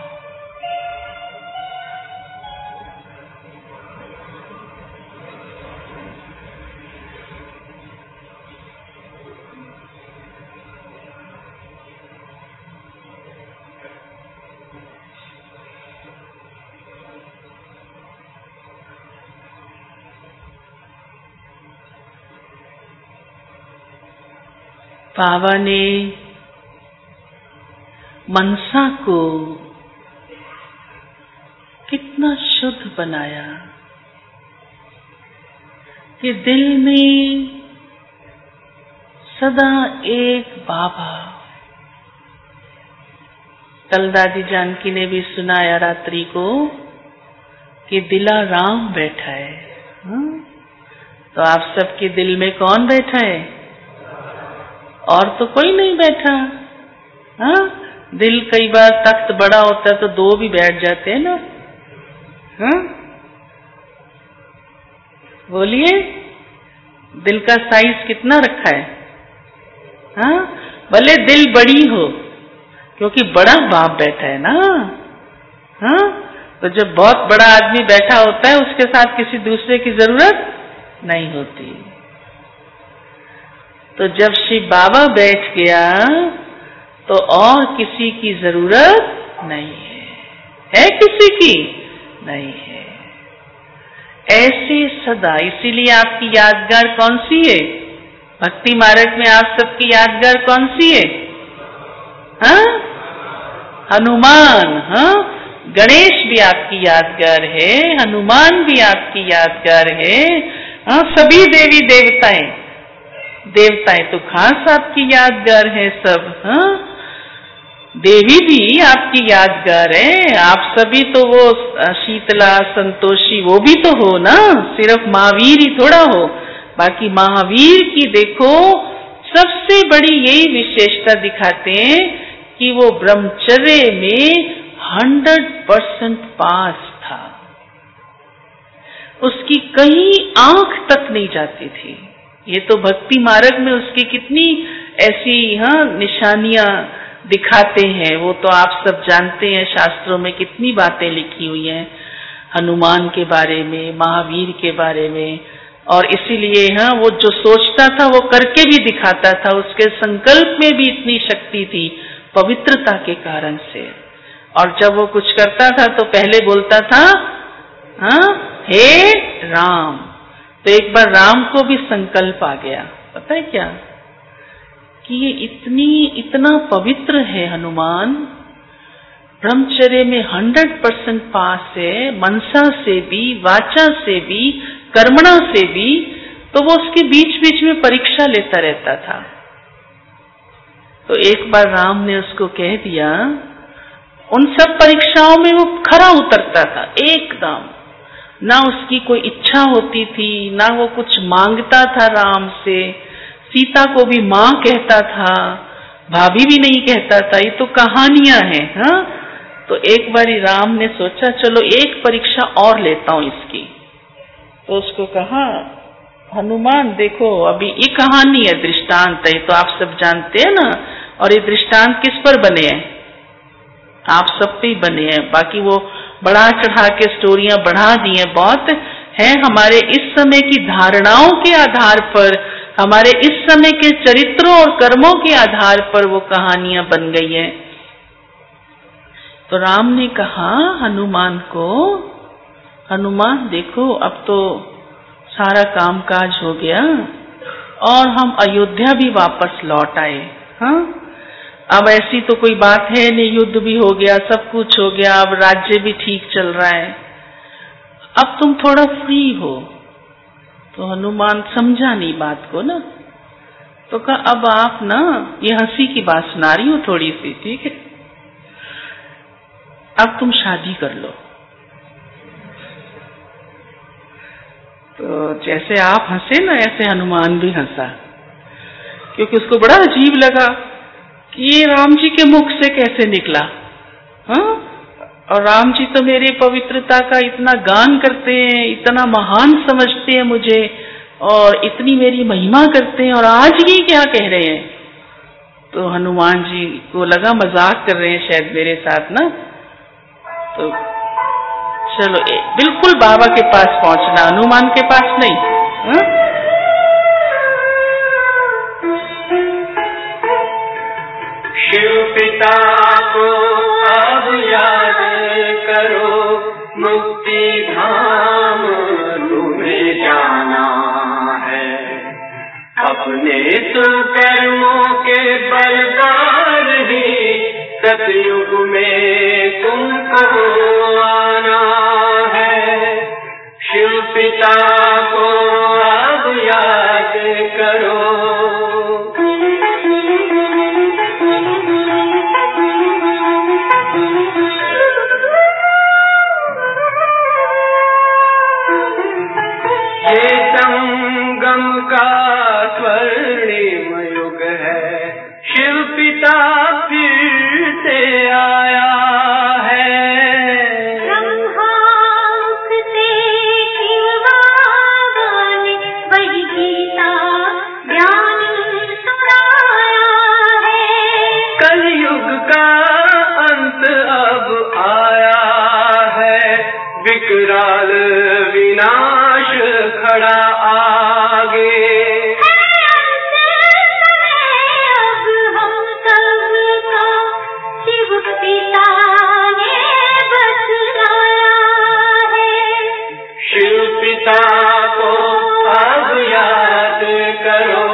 बाबा ने मनसा को कितना शुद्ध बनाया कि दिल में सदा एक बाबा। कल दादी जानकी ने भी सुनाया रात्रि को कि दिला राम बैठा है। हा? तो आप सबके दिल में कौन बैठा है? और तो कोई नहीं बैठा। हा? दिल कई बार तख्त बड़ा होता है तो दो भी बैठ जाते हैं ना। हाँ? बोलिए, दिल का साइज कितना रखा है? हाँ? भले दिल बड़ी हो, क्योंकि बड़ा बाप बैठा है ना। हाँ? तो जब बहुत बड़ा आदमी बैठा होता है उसके साथ किसी दूसरे की जरूरत नहीं होती। तो जब शिव बाबा बैठ गया तो और किसी की जरूरत नहीं है। है किसी की? नहीं है। ऐसे सदा, इसीलिए आपकी यादगार कौन सी है? भक्ति मार्ग में आप सबकी यादगार कौन सी है? हाँ? हनुमान। हाँ? गणेश भी आपकी यादगार है, हनुमान भी आपकी यादगार है। हाँ? सभी देवी देवताएं देवताएं तो खास आपकी यादगार है सब। हाँ? देवी भी आपकी यादगार है। आप सभी तो वो शीतला, संतोषी, वो भी तो हो ना, सिर्फ महावीर ही थोड़ा हो। बाकी महावीर की देखो सबसे बड़ी यही विशेषता दिखाते हैं कि वो ब्रह्मचर्य में हंड्रेड परसेंट पास था। उसकी कहीं आंख तक नहीं जाती थी। ये तो भक्ति मार्ग में उसकी कितनी ऐसी हाँ निशानियां दिखाते हैं, वो तो आप सब जानते हैं। शास्त्रों में कितनी बातें लिखी हुई हैं हनुमान के बारे में, महावीर के बारे में। और इसीलिए हाँ वो जो सोचता था वो करके भी दिखाता था। उसके संकल्प में भी इतनी शक्ति थी पवित्रता के कारण से। और जब वो कुछ करता था तो पहले बोलता था हाँ हे राम। तो एक बार राम को भी संकल्प आ गया, पता है क्या, कि ये इतनी इतना पवित्र है हनुमान, ब्रह्मचर्य में हंड्रेड परसेंट पास है, मनसा से भी, वाचा से भी, कर्मणा से भी। तो वो उसके बीच बीच में परीक्षा लेता रहता था। तो एक बार राम ने उसको कह दिया, उन सब परीक्षाओं में वो खरा उतरता था एकदम। ना उसकी कोई इच्छा होती थी, ना वो कुछ मांगता था राम से। सीता को भी माँ कहता था, भाभी भी नहीं कहता था। ये तो कहानियां हैं। हाँ? तो एक बारी राम ने सोचा चलो एक परीक्षा और लेता हूं इसकी। तो उसको कहा हनुमान देखो अभी ये कहानी है, दृष्टांत है, तो आप सब जानते हैं ना। और ये दृष्टांत किस पर बने हैं? आप सब पे ही बने हैं। बाकी वो बढ़ा चढ़ा के स्टोरियां बढ़ा दी हैं बहुत, है, हमारे इस समय की धारणाओं के आधार पर, हमारे इस समय के चरित्रों और कर्मों के आधार पर वो कहानियां बन गई हैं। तो राम ने कहा हनुमान को, हनुमान देखो अब तो सारा कामकाज हो गया और हम अयोध्या भी वापस लौट आए। हाँ, अब ऐसी तो कोई बात है नहीं, युद्ध भी हो गया, सब कुछ हो गया, अब राज्य भी ठीक चल रहा है, अब तुम थोड़ा फ्री हो। तो हनुमान समझा नहीं बात को ना, तो कहा अब आप ना, ये हंसी की बात सुना रही हो थोड़ी सी, ठीक है, अब तुम शादी कर लो। तो जैसे आप हंसे ना, ऐसे हनुमान भी हंसा, क्योंकि उसको बड़ा अजीब लगा कि ये राम जी के मुख से कैसे निकला। हाँ, और राम जी तो मेरे पवित्रता का इतना गान करते हैं, इतना महान समझते हैं मुझे, और इतनी मेरी महिमा करते हैं, और आज ये क्या कह रहे हैं। तो हनुमान जी को लगा मजाक कर रहे हैं शायद मेरे साथ ना, तो चलो ए, बिल्कुल बाबा के पास पहुंचना, हनुमान के पास नहीं। हा? शिव पिता को अब याद करो, मुक्ति धाम तुम्हें जाना है। अपने सुकर्मों के बल पर ही सतयुग में तुमको आना है। शिव पिता को अब याद करो। का स्वर्णिम युग है, शिव पिता फिर से आया है। ब्रह्मामुख से शिव बाबा ने वही गीता ज्ञान सुनाया है। कलयुग का अंत अब आया है, विकराल विनाश खड़ा आगे। अब हम सबका शिव पिता ने बतलाया है। शिव पिता को अब याद करो।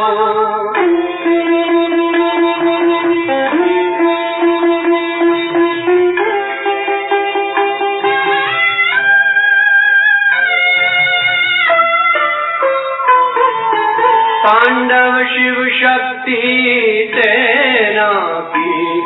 पांडव शिव शक्ति सेना की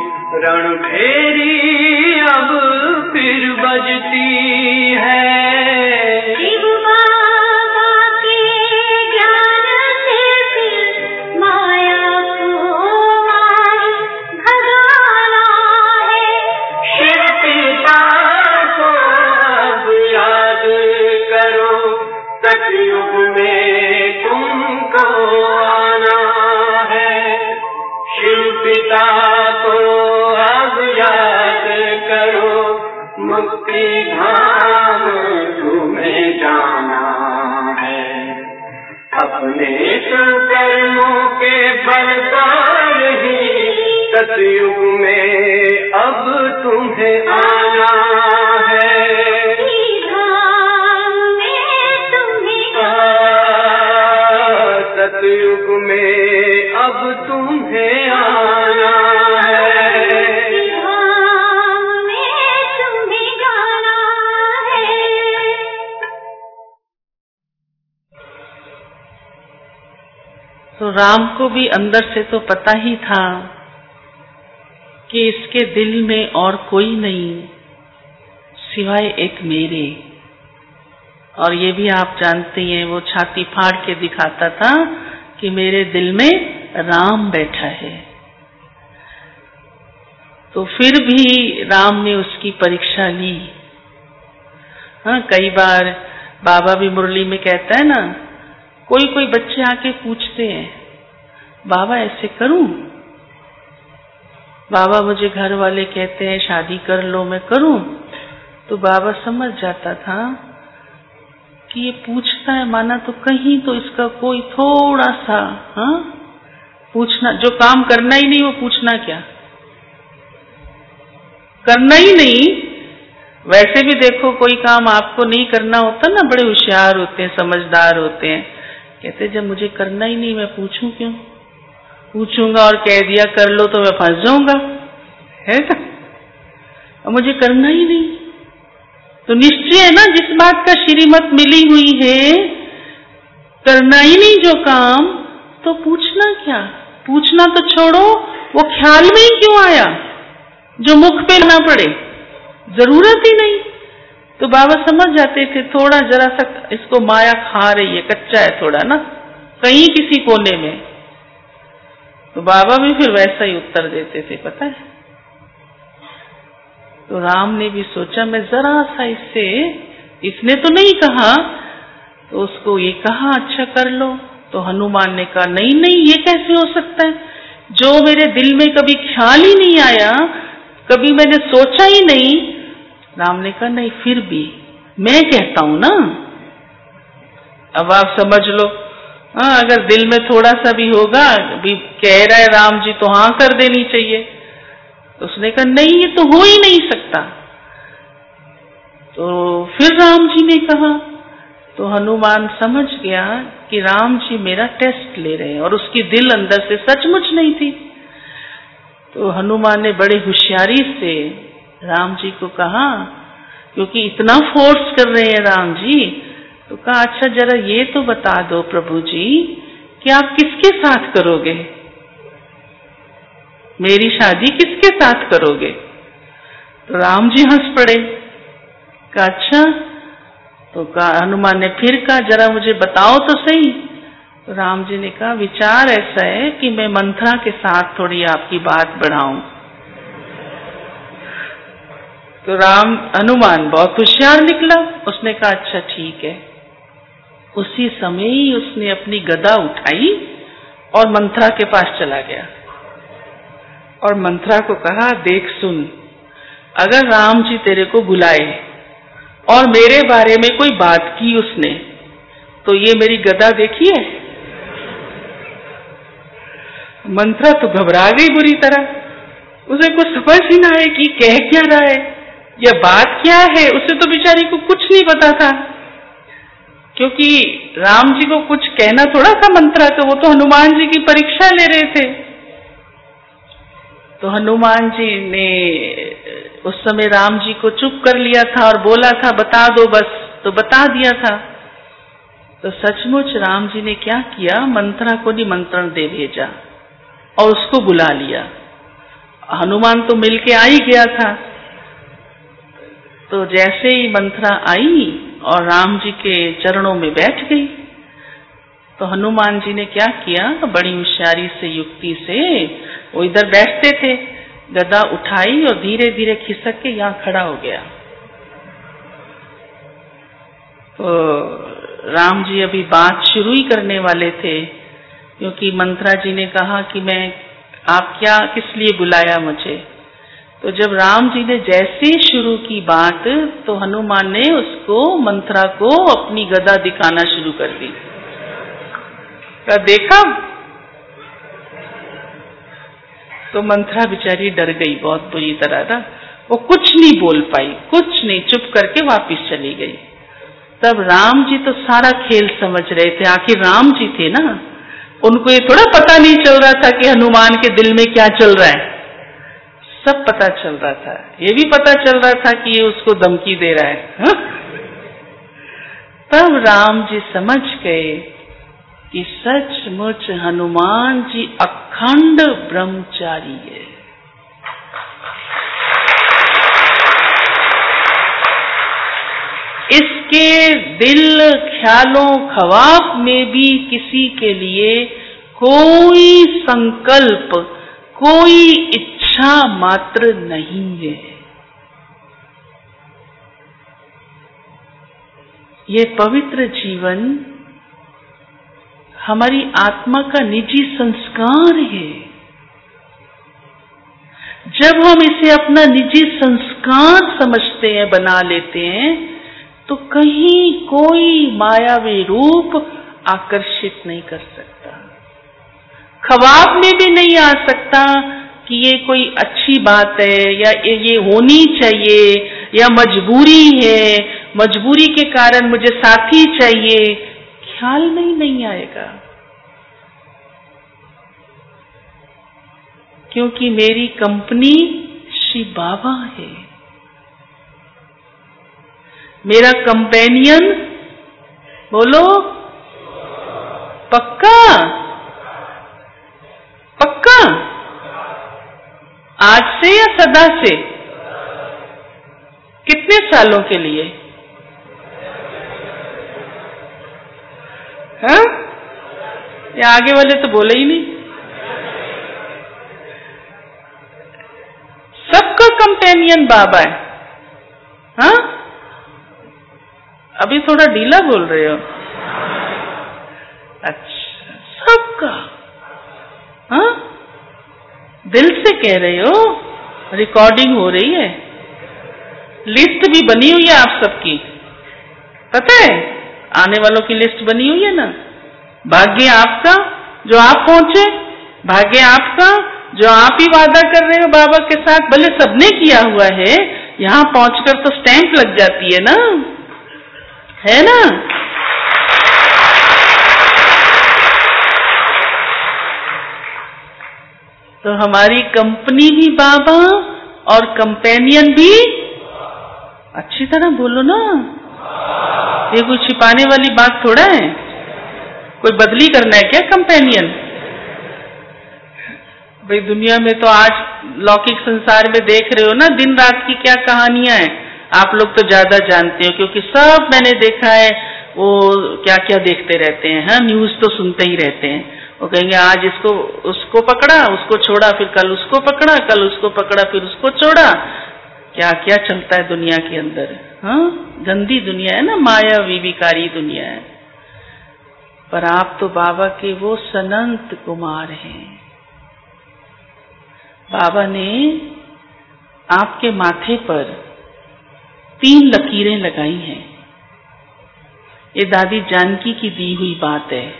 रणभेरी अब फिर बजती है। शिव बाबा के ज्ञान से फिर माया को मार भगाना है। शिव पिता को अब याद करो, सतयुग में तुमको आना है। शिव पिता को अब याद करो, मुक्ति धाम तुम्हें जाना है। अपने कर्मों के बल पर ही सतयुग में अब तुम्हें आना है। सतयुग में अब तुम्हें आना है। धाम में तुम्हें जाना है। तो राम को भी अंदर से तो पता ही था कि इसके दिल में और कोई नहीं सिवाय एक मेरे। और ये भी आप जानते हैं, वो छाती फाड़ के दिखाता था कि मेरे दिल में राम बैठा है। तो फिर भी राम ने उसकी परीक्षा ली। हाँ, कई बार बाबा भी मुरली में कहता है ना, कोई कोई बच्चे आके पूछते हैं, बाबा ऐसे करूं? बाबा मुझे घर वाले कहते हैं शादी कर लो, मैं करूं? तो बाबा समझ जाता था कि ये पूछता है, माना तो कहीं तो इसका कोई थोड़ा सा हाँ पूछना, जो काम करना ही नहीं वो पूछना क्या, करना ही नहीं। वैसे भी देखो कोई काम आपको नहीं करना होता ना, बड़े होशियार होते हैं, समझदार होते हैं, कहते जब मुझे करना ही नहीं मैं पूछूं क्यों, पूछूंगा और कह दिया कर लो तो मैं फंस जाऊंगा, है ना, और मुझे करना ही नहीं। तो निश्चय है ना, जिस बात का श्रीमत मिली हुई है, करना ही नहीं जो काम, तो पूछना क्या, पूछना तो छोड़ो, वो ख्याल में ही क्यों आया जो मुख पे ना पड़े, जरूरत ही नहीं। तो बाबा समझ जाते थे थोड़ा जरा सा इसको माया खा रही है, कच्चा है थोड़ा ना कहीं किसी कोने में, तो बाबा भी फिर वैसा ही उत्तर देते थे, पता है। तो राम ने भी सोचा मैं जरा सा इससे, इसने तो नहीं कहा, तो उसको ये कहा अच्छा कर लो, तो हनुमान ने कहा नहीं नहीं ये कैसे हो सकता है, जो मेरे दिल में कभी ख्याल ही नहीं आया, कभी मैंने सोचा ही नहीं। राम ने कहा नहीं फिर भी मैं कहता हूं ना, अब आप समझ लो, हाँ अगर दिल में थोड़ा सा भी होगा, भी कह रहा है राम जी तो हाँ कर देनी चाहिए। तो उसने कहा नहीं ये तो हो ही नहीं सकता। तो फिर राम जी ने कहा, तो हनुमान समझ गया कि राम जी मेरा टेस्ट ले रहे हैं, और उसकी दिल अंदर से सचमुच नहीं थी। तो हनुमान ने बड़े होशियारी से राम जी को कहा, क्योंकि इतना फोर्स कर रहे हैं राम जी, तो कहा अच्छा जरा ये तो बता दो प्रभु जी कि आप किसके साथ करोगे, मेरी शादी किसके साथ करोगे। तो राम जी हंस पड़े, कहा अच्छा, तो कहा हनुमान ने फिर कहा जरा मुझे बताओ तो सही। तो राम जी ने कहा विचार ऐसा है कि मैं मंथरा के साथ थोड़ी आपकी बात बढ़ाऊं। तो राम हनुमान बहुत होशियार निकला, उसने कहा अच्छा ठीक है। उसी समय ही उसने अपनी गदा उठाई और मंथरा के पास चला गया, और मंथरा को कहा देख सुन, अगर राम जी तेरे को बुलाए और मेरे बारे में कोई बात की उसने, तो ये मेरी गदा देखी है। मंथरा तो घबरा गई बुरी तरह, उसे कुछ समझ ही ना आए कि कह क्या रहा है, यह बात क्या है। उसे तो बेचारी को कुछ नहीं पता था, क्योंकि राम जी को कुछ कहना थोड़ा था मंथरा को, वो तो हनुमान जी की परीक्षा ले रहे थे। तो हनुमान जी ने उस समय राम जी को चुप कर लिया था और बोला था बता दो बस, तो बता दिया था। तो सचमुच राम जी ने क्या किया, मंथरा को निमंत्रण दे भेजा और उसको बुला लिया। हनुमान तो मिलके आ ही गया था। तो जैसे ही मंथरा आई और राम जी के चरणों में बैठ गई, तो हनुमान जी ने क्या किया, बड़ी होशियारी से युक्ति से, वो इधर बैठते थे, गदा उठाई और धीरे धीरे खिसक के यहाँ खड़ा हो गया। तो राम जी अभी बात शुरू ही करने वाले थे, क्योंकि मंथरा जी ने कहा कि मैं, आप क्या किस लिए बुलाया मुझे। तो जब राम जी ने जैसे ही शुरू की बात, तो हनुमान ने उसको, मंथरा को अपनी गदा दिखाना शुरू कर दी। क्या देखा, तो मंथरा बेचारी डर गई बहुत बुरी तरह ना, वो कुछ नहीं बोल पाई, कुछ नहीं, चुप करके वापस चली गई। तब राम जी तो सारा खेल समझ रहे थे, आखिर राम जी थे ना, उनको ये थोड़ा पता नहीं चल रहा था कि हनुमान के दिल में क्या चल रहा है, सब पता चल रहा था। ये भी पता चल रहा था कि ये उसको धमकी दे रहा है, हा? तब राम जी समझ गए कि सचमुच हनुमान जी अखंड ब्रह्मचारी है। इसके दिल ख्यालों ख्वाब में भी किसी के लिए कोई संकल्प, कोई इच्छा मात्र नहीं है। ये पवित्र जीवन हमारी आत्मा का निजी संस्कार है। जब हम इसे अपना निजी संस्कार समझते हैं, बना लेते हैं, तो कहीं कोई मायावी रूप आकर्षित नहीं कर सकता, ख्वाब में भी नहीं आ सकता कि ये कोई अच्छी बात है या ये होनी चाहिए या मजबूरी है, मजबूरी के कारण मुझे साथी चाहिए, ख्याल में ही नहीं आएगा। क्योंकि मेरी कंपनी श्री बाबा है, मेरा कंपेनियन, बोलो पक्का पक्का, आज से या सदा से, कितने सालों के लिए? हाँ, ये आगे वाले तो बोले ही नहीं। सबका कंपेनियन बाबा है। हाँ, अभी थोड़ा ढीला बोल रहे हो। अच्छा, सबका। हाँ, दिल से कह रहे हो, रिकॉर्डिंग हो रही है, लिस्ट भी बनी हुई है आप सबकी, पता है? आने वालों की लिस्ट बनी हुई है ना। भाग्य आपका जो आप पहुंचे, भाग्य आपका जो आप ही वादा कर रहे हो बाबा के साथ, भले सबने किया हुआ है, यहाँ पहुंचकर तो स्टैंप लग जाती है ना, है ना? तो हमारी कंपनी भी बाबा और कंपेनियन भी, अच्छी तरह बोलो ना, ये कोई छिपाने वाली बात थोड़ा है, कोई बदली करना है क्या कंपेनियन? भाई दुनिया में तो आज लौकिक संसार में देख रहे हो ना, दिन रात की क्या कहानियां हैं, आप लोग तो ज्यादा जानते हो क्योंकि सब मैंने देखा है, वो क्या क्या देखते रहते हैं। हाँ, न्यूज तो सुनते ही रहते हैं। वो कहेंगे आज इसको उसको पकड़ा, उसको छोड़ा, फिर कल उसको पकड़ा, कल उसको पकड़ा, फिर उसको छोड़ा, क्या क्या चलता है दुनिया के अंदर। हाँ, गंदी दुनिया है ना, माया विविकारी दुनिया है। पर आप तो बाबा के वो सनंत कुमार हैं। बाबा ने आपके माथे पर तीन लकीरें लगाई हैं। ये दादी जानकी की दी हुई बात है,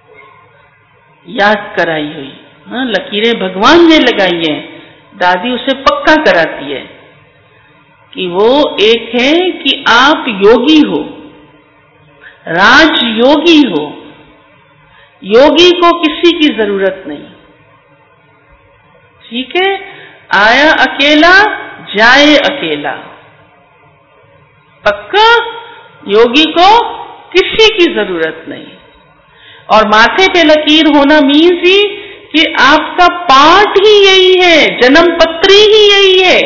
याद कराई हुई। हाँ, लकीरें भगवान ने लगाई हैं, दादी उसे पक्का कराती है कि वो एक है कि आप योगी हो, राजयोगी हो। योगी को किसी की जरूरत नहीं, ठीक है? आया अकेला जाए अकेला, पक्का योगी को किसी की जरूरत नहीं। और माथे पे लकीर होना मीन्स ही कि आपका पाठ ही यही है, जन्म पत्री ही यही है।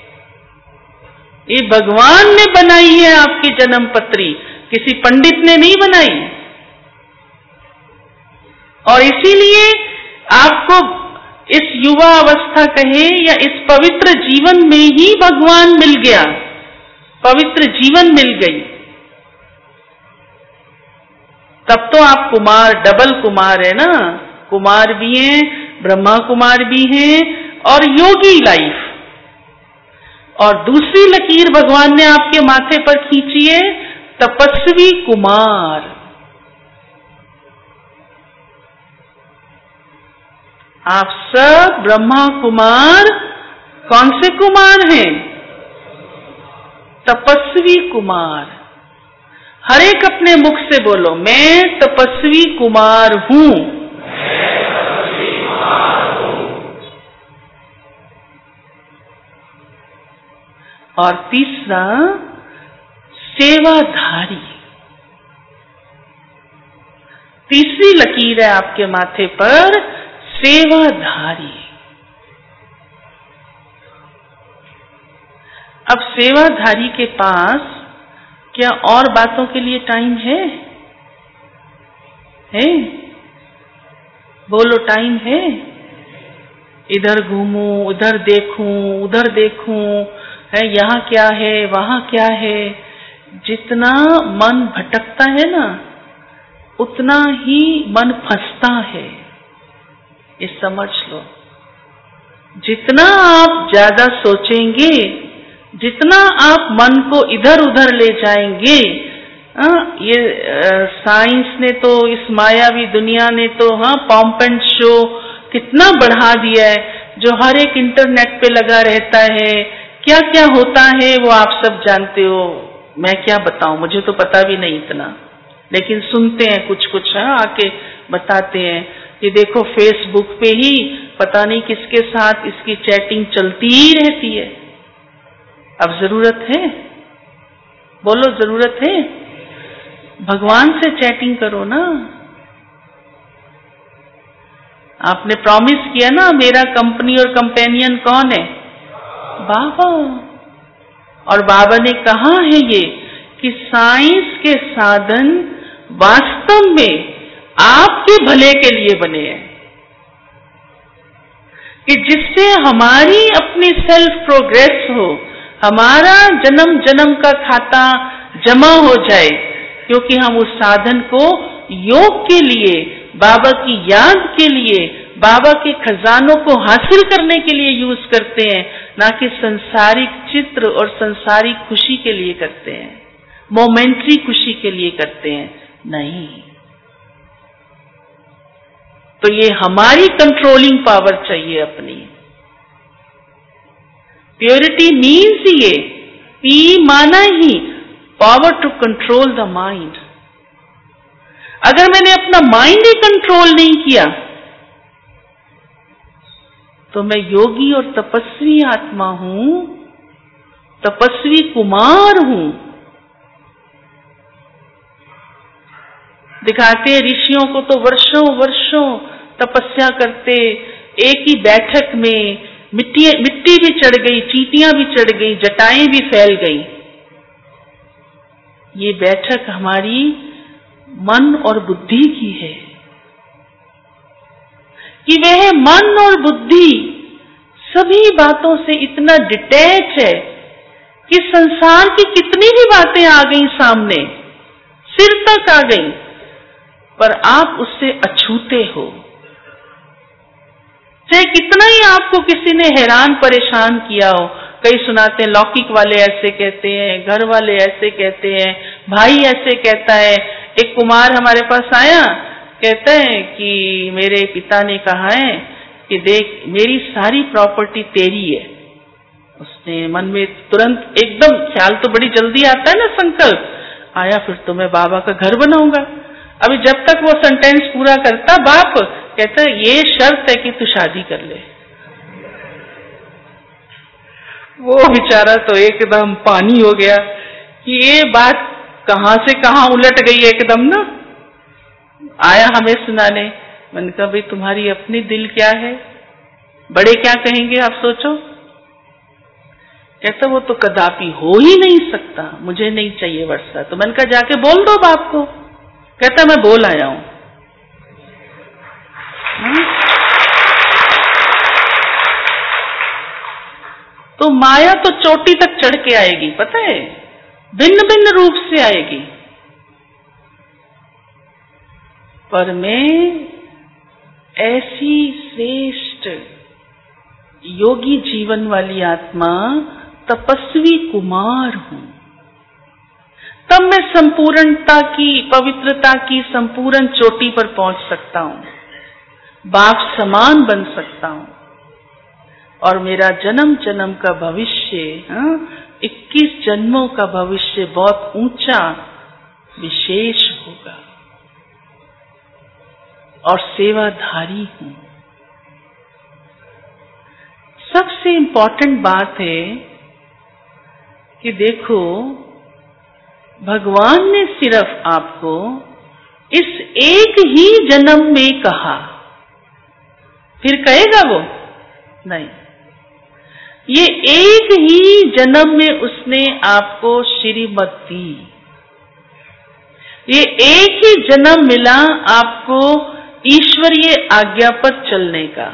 ये भगवान ने बनाई है आपकी जन्म पत्री, किसी पंडित ने नहीं बनाई। और इसीलिए आपको इस युवा अवस्था कहे या इस पवित्र जीवन में ही भगवान मिल गया, पवित्र जीवन मिल गई। तब तो आप कुमार, डबल कुमार है ना, कुमार भी हैं, ब्रह्मा कुमार भी हैं और योगी लाइफ। और दूसरी लकीर भगवान ने आपके माथे पर खींची है, तपस्वी कुमार। आप सब ब्रह्मा कुमार कौन से कुमार हैं? तपस्वी कुमार। हर एक अपने मुख से बोलो, मैं तपस्वी कुमार हूं। और तीसरा, सेवाधारी। तीसरी लकीर है आपके माथे पर, सेवाधारी। अब सेवाधारी के पास क्या और बातों के लिए टाइम है? है? बोलो, टाइम है? इधर घूमूं, उधर देखूं, उधर देखूं, है यहाँ क्या है, वहां क्या है। जितना मन भटकता है ना, उतना ही मन फंसता है, ये समझ लो। जितना आप ज्यादा सोचेंगे जितना आप मन को इधर उधर ले जाएंगे, आ, ये साइंस ने तो, इस मायावी दुनिया ने तो हाँ पॉम्प एंड शो कितना बढ़ा दिया है, जो हर एक इंटरनेट पे लगा रहता है। क्या क्या होता है वो आप सब जानते हो, मैं क्या बताऊं, मुझे तो पता भी नहीं इतना, लेकिन सुनते हैं कुछ कुछ, हाँ आके बताते हैं कि देखो फेसबुक पे ही पता नहीं किसके साथ इसकी चैटिंग चलती ही रहती है। अब जरूरत है, बोलो जरूरत है? भगवान से चैटिंग करो ना। आपने प्रॉमिस किया ना, मेरा कंपनी और कंपेनियन कौन है? बाबा। और बाबा ने कहा है ये कि साइंस के साधन वास्तव में आपके भले के लिए बने हैं, कि जिससे हमारी अपनी सेल्फ प्रोग्रेस हो, हमारा जन्म जन्म का खाता जमा हो जाए, क्योंकि हम उस साधन को योग के लिए, बाबा की याद के लिए, बाबा के खजानों को हासिल करने के लिए यूज करते हैं, ना कि संसारिक चित्र और संसारिक खुशी के लिए करते हैं, मोमेंट्री खुशी के लिए करते हैं, नहीं। तो ये हमारी कंट्रोलिंग पावर चाहिए अपनी। प्योरिटी मीन्स ये, पी माना ही power to control the mind. अगर मैंने अपना माइंड ही कंट्रोल नहीं किया तो मैं योगी और तपस्वी आत्मा हूं, तपस्वी कुमार हूं। दिखाते हैं ऋषियों को तो वर्षों वर्षों तपस्या करते, एक ही बैठक में मिट्टी मिट्टी भी चढ़ गई, चींटियां भी चढ़ गई, जटाएं भी फैल गई। ये बैठक हमारी मन और बुद्धि की है, कि वह मन और बुद्धि सभी बातों से इतना डिटैच है कि संसार की कितनी भी बातें आ गई सामने, सिर तक आ गई, पर आप उससे अछूते हो। चाहे कितना ही आपको किसी ने हैरान परेशान किया हो, कई सुनाते हैं लौकिक वाले ऐसे कहते हैं, घर वाले ऐसे कहते हैं, भाई ऐसे कहता है। एक कुमार हमारे पास आया, कहता है कि मेरे पिता ने कहा है कि देख मेरी सारी प्रॉपर्टी तेरी है। उसने मन में तुरंत एकदम ख्याल तो बड़ी जल्दी आता है ना, संकल्प आया, फिर तो मैं बाबा का घर बनाऊंगा। अभी जब तक वो सेंटेंस पूरा करता, बाप कहता है ये शर्त है कि तू शादी कर ले। वो बेचारा तो एकदम पानी हो गया कि ये बात कहां से कहां उलट गई एकदम ना। आया हमें सुनाने, मैंने कहा भाई तुम्हारी अपनी दिल क्या है, बड़े क्या कहेंगे आप सोचो। कहता वो तो कदापि हो ही नहीं सकता, मुझे नहीं चाहिए वर्षा। तो मैंने कहा जाके बोल दो बाप को। कहता मैं बोल आया हूं। तो माया तो चोटी तक चढ़ के आएगी, पता है, भिन्न भिन्न रूप से आएगी, पर मैं ऐसी श्रेष्ठ योगी जीवन वाली आत्मा, तपस्वी कुमार हूं। तब मैं संपूर्णता की, पवित्रता की संपूर्ण चोटी पर पहुंच सकता हूं, बाप समान बन सकता हूं, और मेरा जन्म जन्म का भविष्य, हाँ, इक्कीस जन्मों का भविष्य बहुत ऊंचा विशेष होगा, और सेवाधारी हूं। सबसे इंपॉर्टेंट बात है कि देखो भगवान ने सिर्फ आपको इस एक ही जन्म में कहा, फिर कहेगा वो नहीं। ये एक ही जन्म में उसने आपको श्रीमत दी, ये एक ही जन्म मिला आपको ईश्वरीय आज्ञा पर चलने का।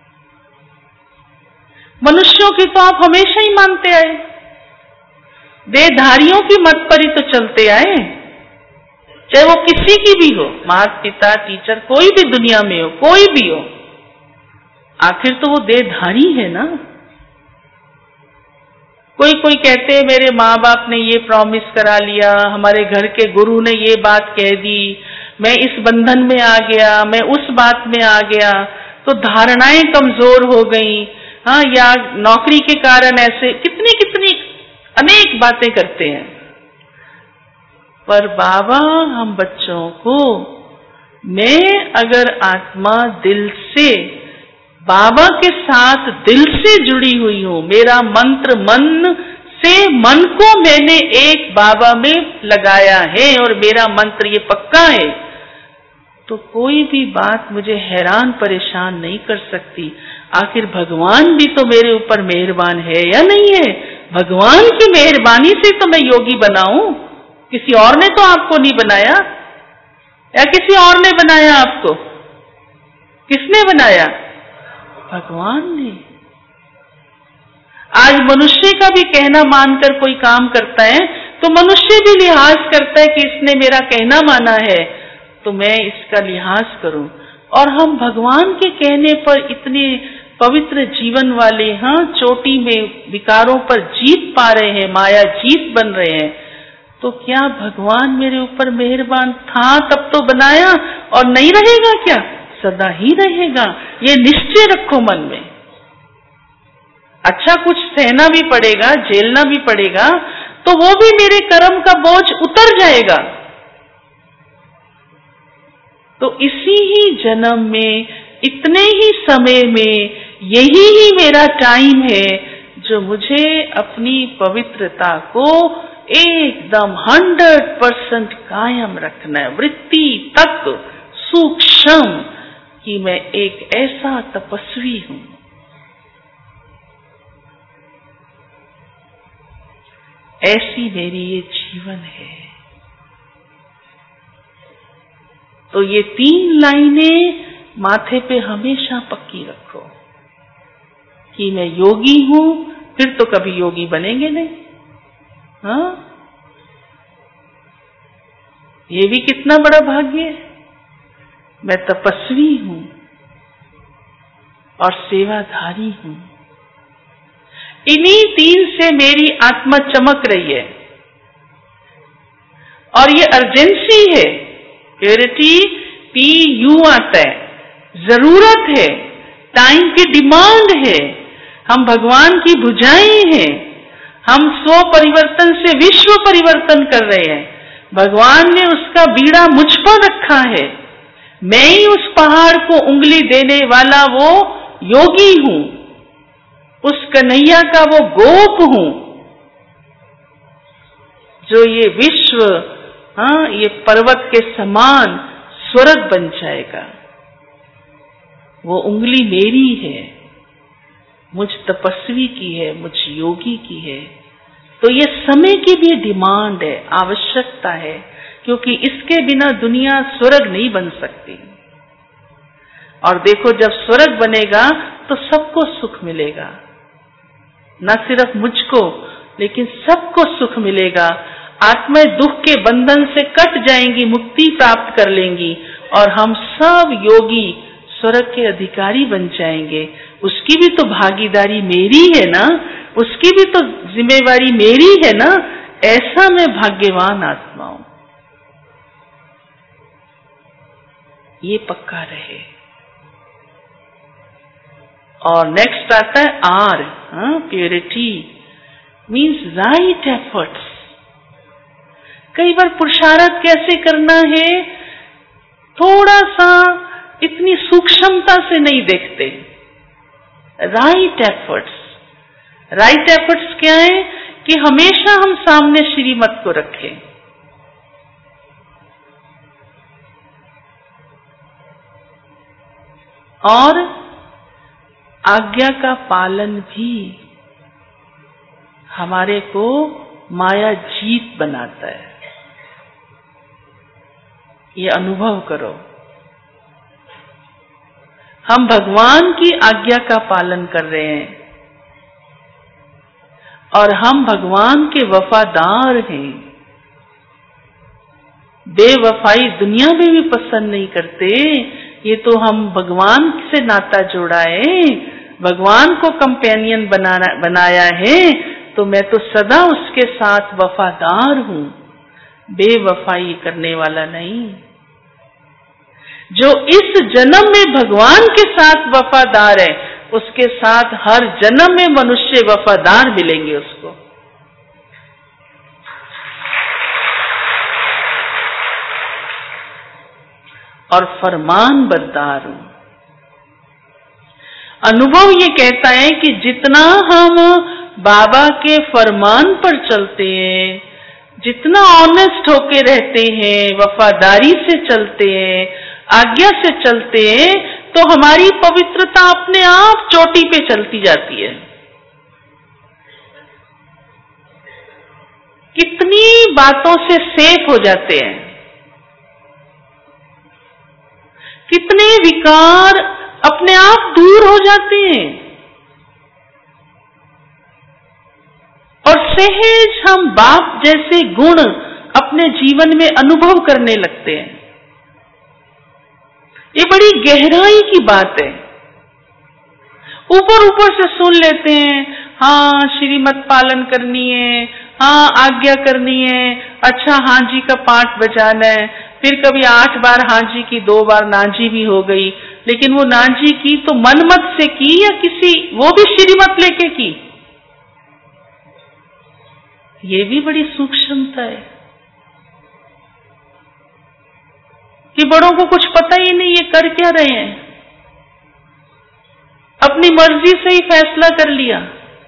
मनुष्यों की तो आप हमेशा ही मानते आए, देहधारियों की मत पर ही तो चलते आए, चाहे वो किसी की भी हो, माता पिता टीचर कोई भी दुनिया में हो, कोई भी हो, आखिर तो वो देहधारी है ना। कोई कोई कहते हैं मेरे माँ बाप ने ये प्रॉमिस करा लिया, हमारे घर के गुरु ने ये बात कह दी, मैं इस बंधन में आ गया, मैं उस बात में आ गया, तो धारणाएं कमजोर हो गई। हाँ, या नौकरी के कारण ऐसे कितनी कितनी अनेक बातें करते हैं। पर बाबा हम बच्चों को, मैं अगर आत्मा दिल से बाबा के साथ दिल से जुड़ी हुई हूं, मेरा मंत्र मन से, मन को मैंने एक बाबा में लगाया है और मेरा मंत्र ये पक्का है, तो कोई भी बात मुझे हैरान परेशान नहीं कर सकती। आखिर भगवान भी तो मेरे ऊपर मेहरबान है या नहीं है? भगवान की मेहरबानी से तो मैं योगी बना हूं, किसी और ने तो आपको नहीं बनाया। या किसी और ने बनाया आपको? किसने बनाया? भगवान ने। आज मनुष्य का भी कहना मानकर कोई काम करता है तो मनुष्य भी लिहाज करता है कि इसने मेरा कहना माना है तो मैं इसका लिहाज करूं। और हम भगवान के कहने पर इतने पवित्र जीवन वाले, हाँ, चोटी में विकारों पर जीत पा रहे हैं, माया जीत बन रहे हैं, तो क्या भगवान मेरे ऊपर मेहरबान था तब तो बनाया और नहीं रहेगा क्या? सदा ही रहेगा। ये निश्चय रखो मन में। अच्छा, कुछ सहना भी पड़ेगा, झेलना भी पड़ेगा, तो वो भी मेरे कर्म का बोझ उतर जाएगा। तो इसी ही जन्म में, इतने ही समय में, यही ही मेरा टाइम है जो मुझे अपनी पवित्रता को एकदम हंड्रेड परसेंट कायम रखना है, वृत्ति तक सूक्ष्म, कि मैं एक ऐसा तपस्वी हूं। ऐसी मेरी ये जीवन है। तो ये तीन लाइनें माथे पे हमेशा पक्की रखो कि मैं योगी हूं, फिर तो कभी योगी बनेंगे नहीं। हाँ, ये भी कितना बड़ा भाग्य है। मैं तपस्वी हूं और सेवाधारी हूं। इन्हीं तीन से मेरी आत्मा चमक रही है और ये अर्जेंसी है। प्योरिटी पी यू आता है, जरूरत है, टाइम की डिमांड है। हम भगवान की भुजाएं हैं। हम स्व परिवर्तन से विश्व परिवर्तन कर रहे हैं। भगवान ने उसका बीड़ा मुझ पर रखा है। मैं ही उस पहाड़ को उंगली देने वाला वो योगी हूं, उस कन्हैया का वो गोप हूं जो ये विश्व, हाँ, ये पर्वत के समान स्वर्ग बन जाएगा। वो उंगली मेरी है, मुझ तपस्वी की है, मुझ योगी की है। तो ये समय की भी डिमांड है, आवश्यकता है, क्योंकि इसके बिना दुनिया स्वर्ग नहीं बन सकती। और देखो, जब स्वर्ग बनेगा तो सबको सुख मिलेगा, न सिर्फ मुझको लेकिन सबको सुख मिलेगा। आत्माएं दुख के बंधन से कट जाएंगी, मुक्ति प्राप्त कर लेंगी और हम सब योगी स्वर्ग के अधिकारी बन जाएंगे। उसकी भी तो भागीदारी मेरी है ना, उसकी भी तो जिम्मेवारी मेरी है ना। ऐसा मैं भाग्यवान आत्मा हूं, ये पक्का रहे। और नेक्स्ट आता है R, purity means right efforts. कई बार पुरुषार्थ कैसे करना है थोड़ा सा इतनी सूक्ष्मता से नहीं देखते। राइट एफर्ट्स, राइट एफर्ट्स क्या है कि हमेशा हम सामने श्रीमत को रखें। और आज्ञा का पालन भी हमारे को माया जीत बनाता है। ये अनुभव करो। हम भगवान की आज्ञा का पालन कर रहे हैं और हम भगवान के वफादार हैं। बेवफाई दुनिया में भी पसंद नहीं करते। ये तो हम भगवान से नाता जोड़ा है, भगवान को कंपेनियन बनाना बनाया है, तो तो मैं तो सदा उसके साथ वफादार हूं, बेवफाई करने वाला नहीं। जो इस जन्म में भगवान के साथ वफादार है, उसके साथ हर जन्म में मनुष्य वफादार मिलेंगे उसको। और फरमान बरदार हूं। अनुभव ये कहता है कि जितना हम बाबा के फरमान पर चलते हैं, जितना ऑनेस्ट होके रहते हैं, वफादारी से चलते हैं, आज्ञा से चलते हैं, तो हमारी पवित्रता अपने आप चोटी पे चलती जाती है। कितनी बातों से सेफ हो जाते हैं, कितने विकार अपने आप दूर हो जाते हैं, और सहज हम बाप जैसे गुण अपने जीवन में अनुभव करने लगते हैं। ये बड़ी गहराई की बात है। ऊपर ऊपर से सुन लेते हैं, हाँ श्रीमत पालन करनी है, हाँ आज्ञा करनी है, अच्छा हाँ जी का पाठ बजाना है, फिर कभी आठ बार हाँ जी की, दो बार ना जी भी हो गई, लेकिन वो ना जी की तो मनमत से की या किसी वो भी श्रीमत लेके की। ये भी बड़ी सूक्ष्मता है कि बड़ों को कुछ पता ही नहीं ये कर क्या रहे हैं, अपनी मर्जी से ही फैसला कर लिया।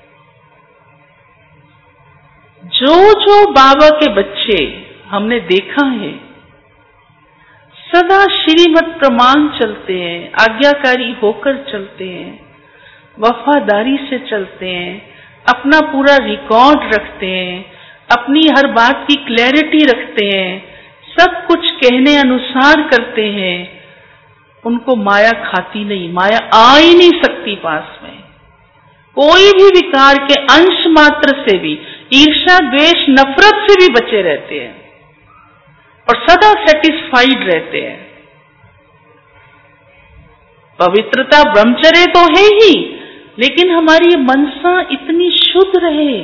जो जो बाबा के बच्चे हमने देखा है, सदा श्रीमत प्रमाण चलते हैं, आज्ञाकारी होकर चलते हैं, वफादारी से चलते हैं, अपना पूरा रिकॉर्ड रखते हैं, अपनी हर बात की क्लैरिटी रखते हैं, सब कुछ कहने अनुसार करते हैं, उनको माया खाती नहीं, माया आ ही नहीं सकती पास में। कोई भी विकार के अंश मात्र से भी, ईर्ष्या द्वेष नफरत से भी बचे रहते हैं और सदा सेटिस्फाइड रहते हैं। पवित्रता ब्रह्मचर्य तो है ही, लेकिन हमारी मनसा इतनी शुद्ध रहे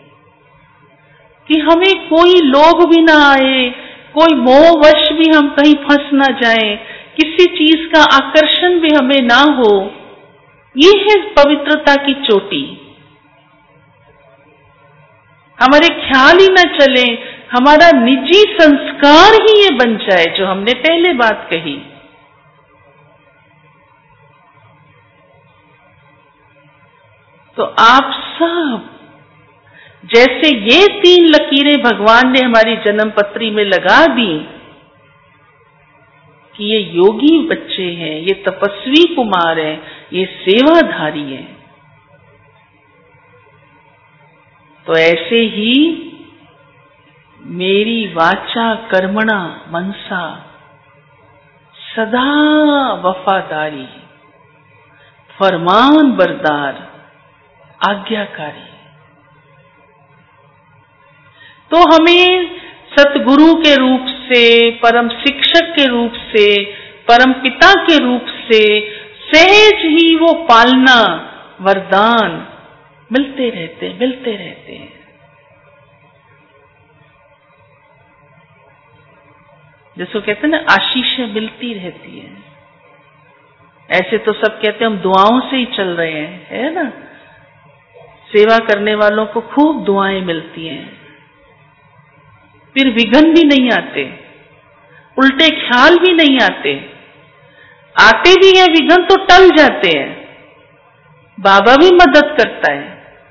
कि हमें कोई लोभ भी ना आए, कोई मोहवश भी हम कहीं फंस ना जाएं, किसी चीज का आकर्षण भी हमें ना हो। ये है पवित्रता की चोटी। हमारे ख्याल ही न चले, हमारा निजी संस्कार ही ये बन जाए, जो हमने पहले बात कही। तो आप सब जैसे ये तीन लकीरें भगवान ने हमारी जन्म पत्री में लगा दी कि ये योगी बच्चे हैं, ये तपस्वी कुमार हैं, ये सेवाधारी हैं, तो ऐसे ही मेरी वाचा कर्मणा मनसा सदा वफादारी, फरमान बरदार, आज्ञाकारी। तो हमें सतगुरु के रूप से, परम शिक्षक के रूप से, परम पिता के रूप से सहज ही वो पालना, वरदान मिलते रहते मिलते रहते हैं। जिसको कहते हैं ना, आशीषें मिलती रहती हैं। ऐसे तो सब कहते हैं हम दुआओं से ही चल रहे हैं, है ना। सेवा करने वालों को खूब दुआएं मिलती हैं, फिर विघ्न भी नहीं आते, उल्टे ख्याल भी नहीं आते, आते भी हैं विघ्न तो टल जाते हैं। बाबा भी मदद करता है।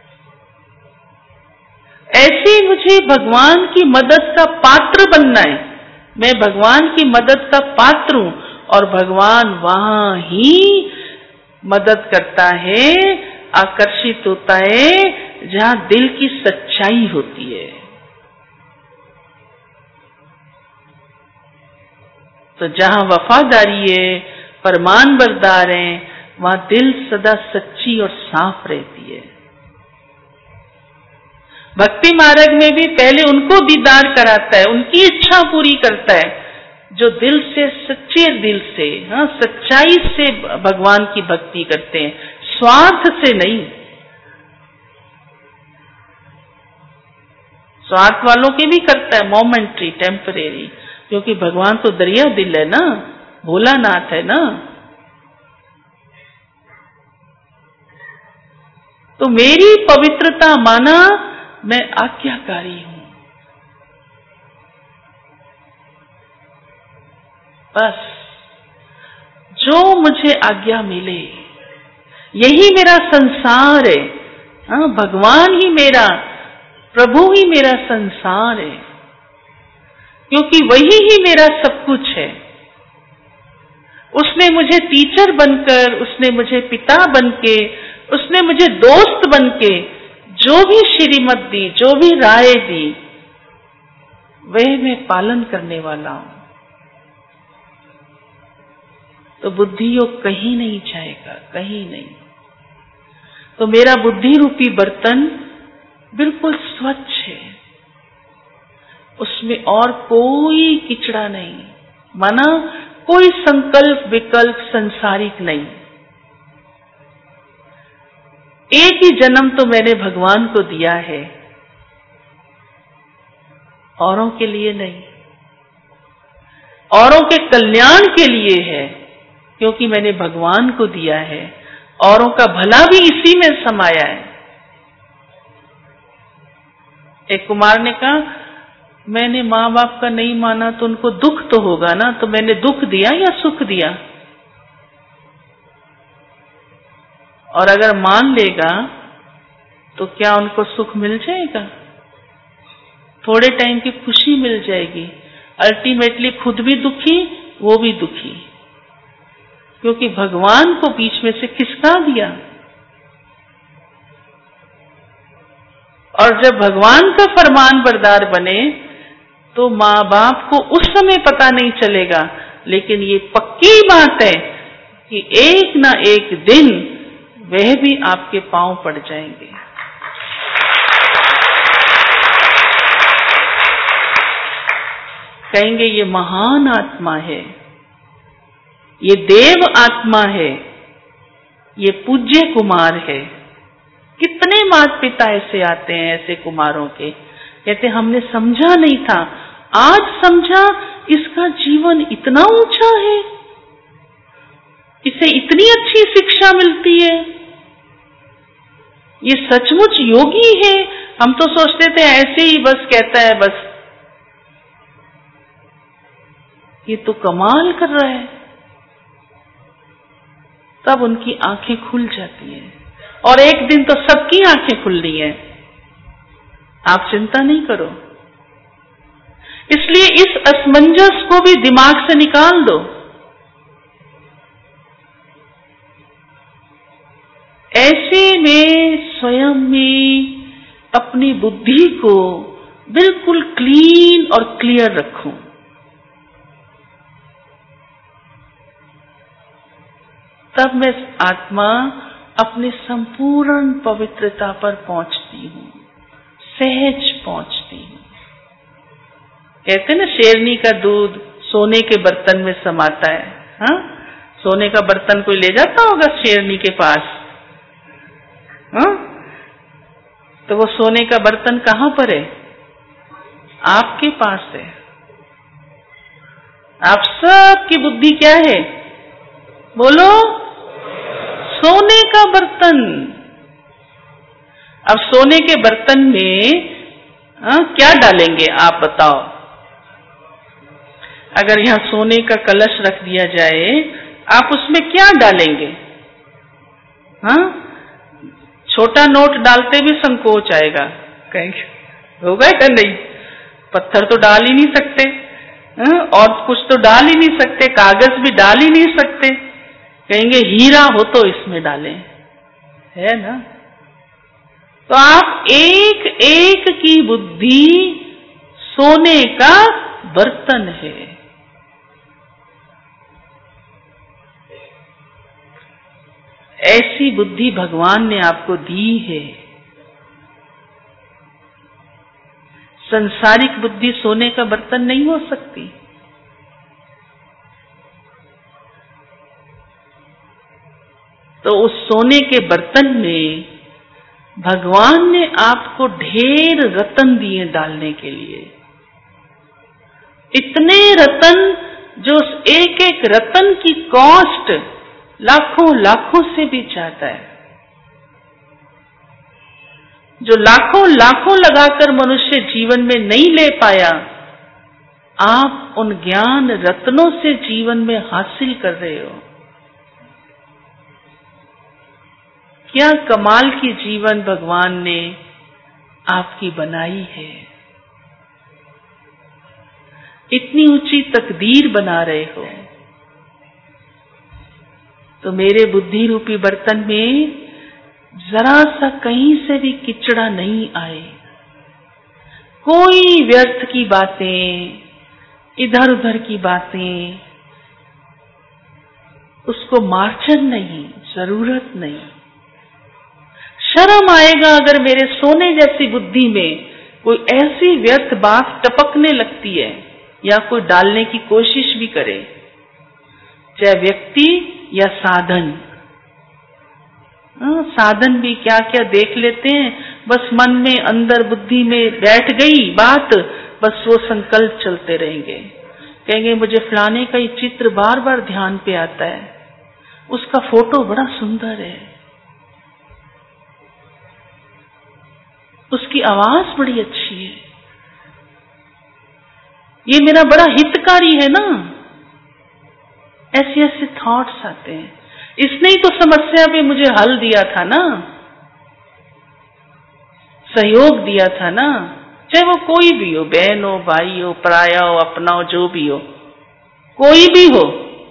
ऐसे मुझे भगवान की मदद का पात्र बनना है। मैं भगवान की मदद का पात्र हूं, और भगवान वहां ही मदद करता है, आकर्षित होता है जहां दिल की सच्चाई होती है। तो जहां वफादारी है, फरमान बरदार है, वहां दिल सदा सच्ची और साफ रहती है। भक्ति मार्ग में भी पहले उनको दीदार कराता है, उनकी इच्छा पूरी करता है जो दिल से, सच्चे दिल से, हाँ सच्चाई से भगवान की भक्ति करते हैं, स्वार्थ से नहीं। स्वार्थ वालों के भी करता है, मोमेंट्री, टेम्परेरी, क्योंकि भगवान तो दरिया दिल है ना, भोलानाथ है ना। तो मेरी पवित्रता माना मैं आज्ञाकारी हूं, बस जो मुझे आज्ञा मिले, यही मेरा संसार है। हाँ, भगवान ही मेरा, प्रभु ही मेरा संसार है, क्योंकि वही ही मेरा सब कुछ है। उसने मुझे टीचर बनकर, उसने मुझे पिता बनके, उसने मुझे दोस्त बनके जो भी श्रीमत दी, जो भी राय दी, वह मैं पालन करने वाला हूं। तो बुद्धि योग कहीं नहीं जाएगा, कहीं नहीं। तो मेरा बुद्धि रूपी बर्तन बिल्कुल स्वच्छ है, उसमें और कोई किचड़ा नहीं, माना कोई संकल्प विकल्प संसारिक नहीं। एक ही जन्म तो मैंने भगवान को दिया है, औरों के लिए नहीं, औरों के कल्याण के लिए है, क्योंकि मैंने भगवान को दिया है। औरों का भला भी इसी में समाया है। एक कुमार ने कहा, मैंने माँ बाप का नहीं माना तो उनको दुख तो होगा ना, तो मैंने दुख दिया या सुख दिया? और अगर मान लेगा तो क्या उनको सुख मिल जाएगा? थोड़े टाइम की खुशी मिल जाएगी, अल्टीमेटली खुद भी दुखी, वो भी दुखी, क्योंकि भगवान को बीच में से खिसका दिया। और जब भगवान का फरमान बरदार बने तो माँ बाप को उस समय पता नहीं चलेगा, लेकिन ये पक्की बात है कि एक ना एक दिन वह भी आपके पांव पड़ जाएंगे। कहेंगे ये महान आत्मा है, ये देव आत्मा है, ये पूज्य कुमार है। कितने माता पिता ऐसे आते हैं, ऐसे कुमारों के, कहते हमने समझा नहीं था, आज समझा, इसका जीवन इतना ऊंचा है, इसे इतनी अच्छी शिक्षा मिलती है, ये सचमुच योगी है। हम तो सोचते थे ऐसे ही बस कहता है, बस ये तो कमाल कर रहा है। तब उनकी आंखें खुल जाती हैं, और एक दिन तो सबकी आंखें खुल रही हैं। आप चिंता नहीं करो। इसलिए इस असमंजस को भी दिमाग से निकाल दो। ऐसे में स्वयं में अपनी बुद्धि को बिल्कुल क्लीन और क्लियर रखूं। तब मैं आत्मा अपनी संपूर्ण पवित्रता पर पहुंचती हूँ, सहज पहुंचती हूँ। कहते ना, शेरनी का दूध सोने के बर्तन में समाता है। हाँ, सोने का बर्तन कोई ले जाता होगा शेरनी के पास? हाँ, तो वो सोने का बर्तन कहाँ पर है? आपके पास है। आप सबकी बुद्धि क्या है? बोलो, सोने का बर्तन। अब सोने के बर्तन में आ, क्या डालेंगे आप बताओ? अगर यहाँ सोने का कलश रख दिया जाए, आप उसमें क्या डालेंगे? हाँ, छोटा नोट डालते भी संकोच आएगा, कहेंगे होगा क्या? नहीं, पत्थर तो डाल ही नहीं सकते, हाँ? और कुछ तो डाल ही नहीं सकते, कागज भी डाल ही नहीं सकते, कहेंगे हीरा हो तो इसमें डालें, है ना? तो आप एक एक की बुद्धि सोने का बर्तन है। ऐसी बुद्धि भगवान ने आपको दी है। संसारिक बुद्धि सोने का बर्तन नहीं हो सकती। तो उस सोने के बर्तन में भगवान ने आपको ढेर रतन दिए डालने के लिए, इतने रतन जो एक एक रतन की कॉस्ट लाखों लाखों से भी ज्यादा है, जो लाखों लाखों लगाकर मनुष्य जीवन में नहीं ले पाया, आप उन ज्ञान रत्नों से जीवन में हासिल कर रहे हो। क्या कमाल की जीवन भगवान ने आपकी बनाई है, इतनी ऊंची तकदीर बना रहे हो। तो मेरे बुद्धि रूपी बर्तन में जरा सा कहीं से भी किचड़ा नहीं आए, कोई व्यर्थ की बातें, इधर उधर की बातें, उसको मार्जन नहीं, जरूरत नहीं। शर्म आएगा अगर मेरे सोने जैसी बुद्धि में कोई ऐसी व्यर्थ बात टपकने लगती है या कोई डालने की कोशिश भी करे, चाहे व्यक्ति या साधन। हाँ, साधन भी क्या क्या देख लेते हैं, बस मन में अंदर बुद्धि में बैठ गई बात, बस वो संकल्प चलते रहेंगे। कहेंगे मुझे फलाने का ये चित्र बार बार ध्यान पे आता है, उसका फोटो बड़ा सुंदर है, उसकी आवाज बड़ी अच्छी है, ये मेरा बड़ा हितकारी है ना। ऐसे ऐसे थॉट्स आते हैं। इसने ही तो समस्या पे मुझे हल दिया था ना, सहयोग दिया था ना, चाहे वो कोई भी हो, बहन हो, भाई हो, पराया हो, अपना हो, जो भी हो, कोई भी हो।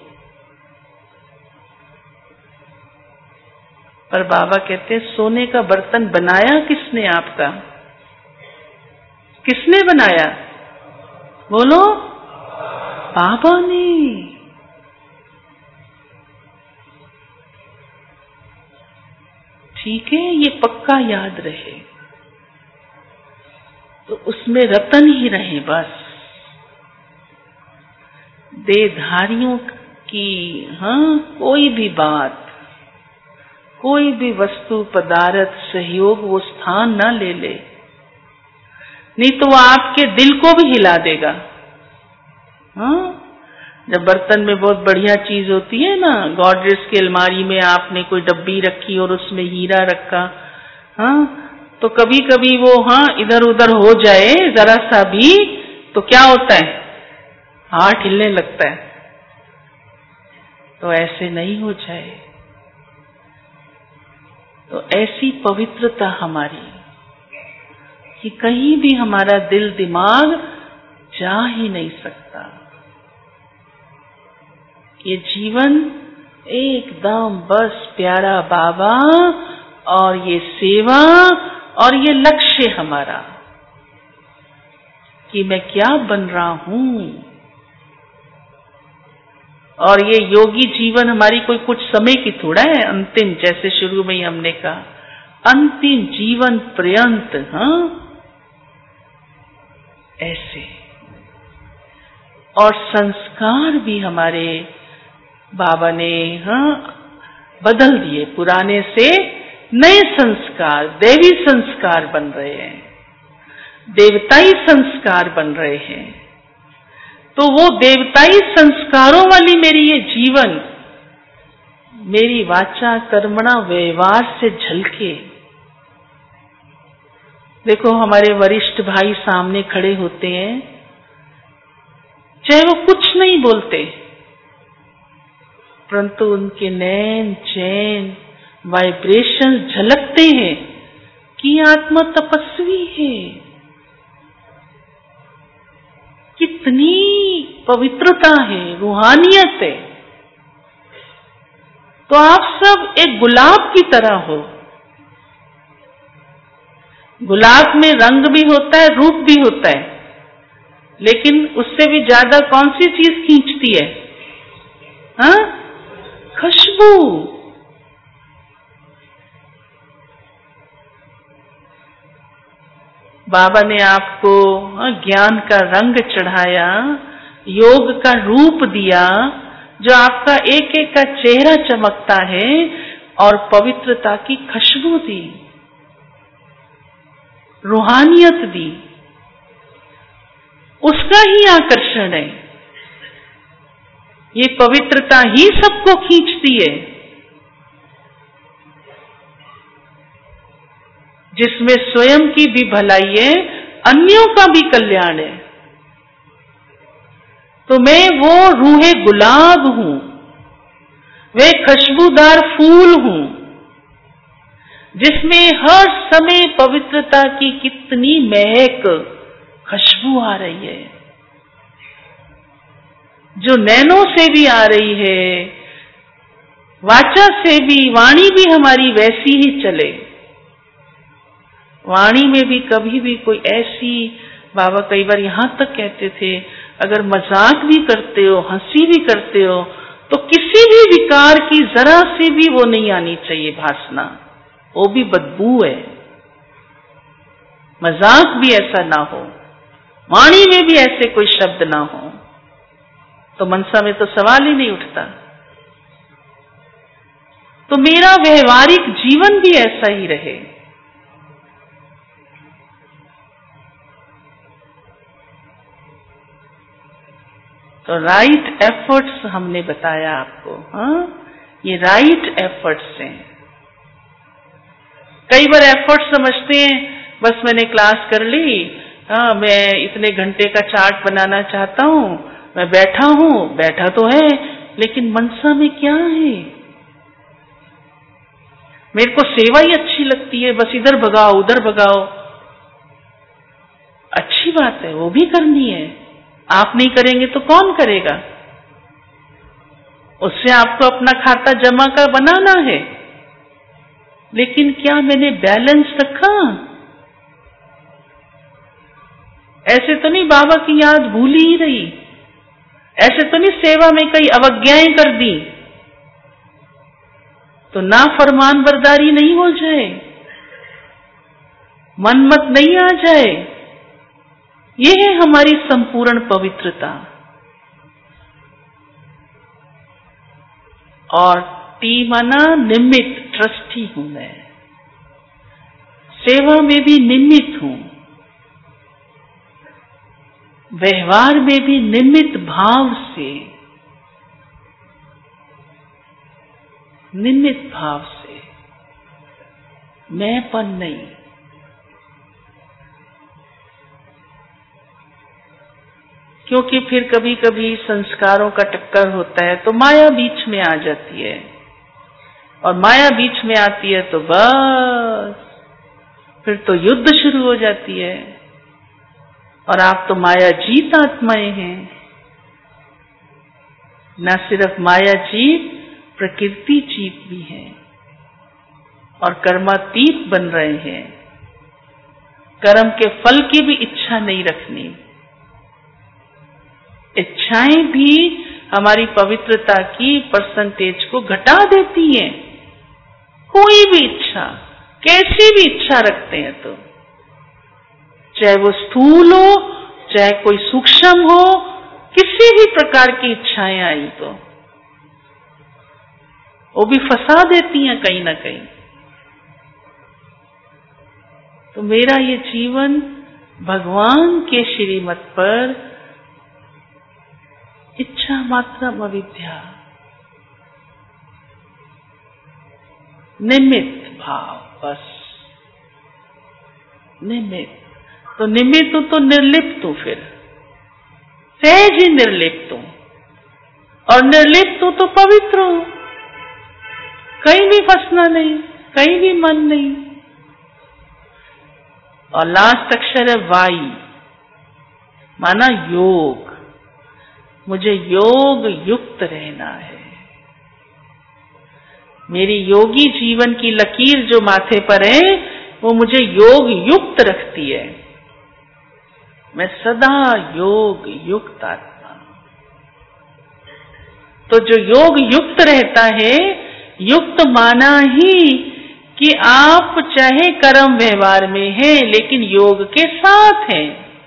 पर बाबा कहते हैं सोने का बर्तन बनाया किसने आपका? किसने बनाया? बोलो, बाबा ने। ठीक है, ये पक्का याद रहे, तो उसमें रतन ही रहे बस। देहधारियों की हाँ कोई भी बात, कोई भी वस्तु पदार्थ सहयोग वो स्थान ना ले ले, नहीं तो वो आपके दिल को भी हिला देगा। हाँ, जब बर्तन में बहुत बढ़िया चीज होती है ना, गॉडरेज की अलमारी में आपने कोई डब्बी रखी और उसमें हीरा रखा, हाँ, तो कभी कभी वो हाँ इधर उधर हो जाए जरा सा भी, तो क्या होता है, हाथ हिलने लगता है। तो ऐसे नहीं हो जाए। तो ऐसी पवित्रता हमारी कि कहीं भी हमारा दिल दिमाग जा ही नहीं सकता। ये जीवन एकदम बस प्यारा बाबा और ये सेवा और ये लक्ष्य हमारा कि मैं क्या बन रहा हूं। और ये योगी जीवन हमारी कोई कुछ समय की थोड़ा है, अंतिम, जैसे शुरू में ही हमने कहा, अंतिम जीवन पर्यंत। हाँ, ऐसे। और संस्कार भी हमारे बाबा ने हाँ बदल दिए, पुराने से नए संस्कार, देवी संस्कार बन रहे हैं, देवताई संस्कार बन रहे हैं। तो वो देवताई संस्कारों वाली मेरी ये जीवन मेरी वाचा कर्मणा व्यवहार से झलके। देखो हमारे वरिष्ठ भाई सामने खड़े होते हैं, चाहे वो कुछ नहीं बोलते, परंतु उनके नैन चैन वाइब्रेशन झलकते हैं कि आत्मा तपस्वी है। कितनी पवित्रता है, रूहानियत है। तो आप सब एक गुलाब की तरह हो। गुलाब में रंग भी होता है, रूप भी होता है, लेकिन उससे भी ज्यादा कौन सी चीज खींचती है? हाँ, खुशबू। बाबा ने आपको ज्ञान का रंग चढ़ाया, योग का रूप दिया, जो आपका एक एक का चेहरा चमकता है, और पवित्रता की खुशबू दी। रूहानियत दी, उसका ही आकर्षण है। ये पवित्रता ही सबको खींचती है, जिसमें स्वयं की भी भलाई है, अन्यों का भी कल्याण है। तो मैं वो रूहे गुलाब हूं, वे खुशबूदार फूल हूं, जिसमें हर समय पवित्रता की कितनी महक, खुशबू आ रही है, जो नैनों से भी आ रही है, वाचा से भी, वाणी भी हमारी वैसी ही चले। वाणी में भी कभी भी कोई ऐसी, बाबा कई बार यहां तक कहते थे, अगर मजाक भी करते हो, हंसी भी करते हो, तो किसी भी विकार की जरा से भी वो नहीं आनी चाहिए भासना, वो भी बदबू है। मजाक भी ऐसा ना हो, वाणी में भी ऐसे कोई शब्द ना हो, तो मनसा में तो सवाल ही नहीं उठता। तो मेरा व्यवहारिक जीवन भी ऐसा ही रहे। तो राइट एफर्ट्स हमने बताया आपको, हाँ, ये राइट एफर्ट्स हैं। कई बार एफर्ट्स समझते हैं बस मैंने क्लास कर ली, हाँ, मैं इतने घंटे का चार्ट बनाना चाहता हूं, मैं बैठा हूं, बैठा तो है, लेकिन मनसा में क्या है? मेरे को सेवा ही अच्छी लगती है, बस इधर भगाओ उधर भगाओ। अच्छी बात है, वो भी करनी है, आप नहीं करेंगे तो कौन करेगा? उससे आपको अपना खाता जमा का बनाना है, लेकिन क्या मैंने बैलेंस रखा? ऐसे तो नहीं बाबा की याद भूल ही रही, ऐसे तो नहीं सेवा में कई अवज्ञाएं कर दी, तो ना फरमान बरदारी नहीं हो जाए, मनमत नहीं आ जाए। ये है हमारी संपूर्ण पवित्रता। और टी माना निमित्त, ट्रस्टी हूं मैं, सेवा में भी निमित्त हूं, व्यवहार में भी निमित्त भाव से, निमित्त भाव से, मैंपन नहीं। क्योंकि फिर कभी कभी संस्कारों का टक्कर होता है तो माया बीच में आ जाती है, और माया बीच में आती है तो बस फिर तो युद्ध शुरू हो जाती है। और आप तो माया जीत आत्माएं हैं, न सिर्फ माया जीत, प्रकृति जीत भी है, और कर्मातीत बन रहे हैं। कर्म के फल की भी इच्छा नहीं रखनी। इच्छाएं भी हमारी पवित्रता की परसेंटेज को घटा देती हैं। कोई भी इच्छा, कैसी भी इच्छा रखते हैं तो, चाहे वो स्थूल हो, चाहे कोई सूक्ष्म हो, किसी भी प्रकार की इच्छाएं आई तो वो भी फंसा देती हैं कहीं ना कहीं। तो मेरा ये जीवन भगवान के श्रीमत पर इच्छा मात्रम अविद्या, निमित्त भाव, बस निमित्त। तो निमित्त तो निर्लिप्त हूं, फिर सहज ही निर्लिप्त हूं, और निर्लिप्त हूं तो पवित्र हूं, कहीं भी फंसना नहीं, कहीं भी मन नहीं। और लास्ट अक्षर है वाई, माना योग। मुझे योग युक्त रहना है। मेरी योगी जीवन की लकीर जो माथे पर है वो मुझे योग युक्त रखती है। मैं सदा योग युक्त आत्मा। तो जो योग युक्त रहता है, युक्त माना ही कि आप चाहे कर्म व्यवहार में हैं लेकिन योग के साथ हैं,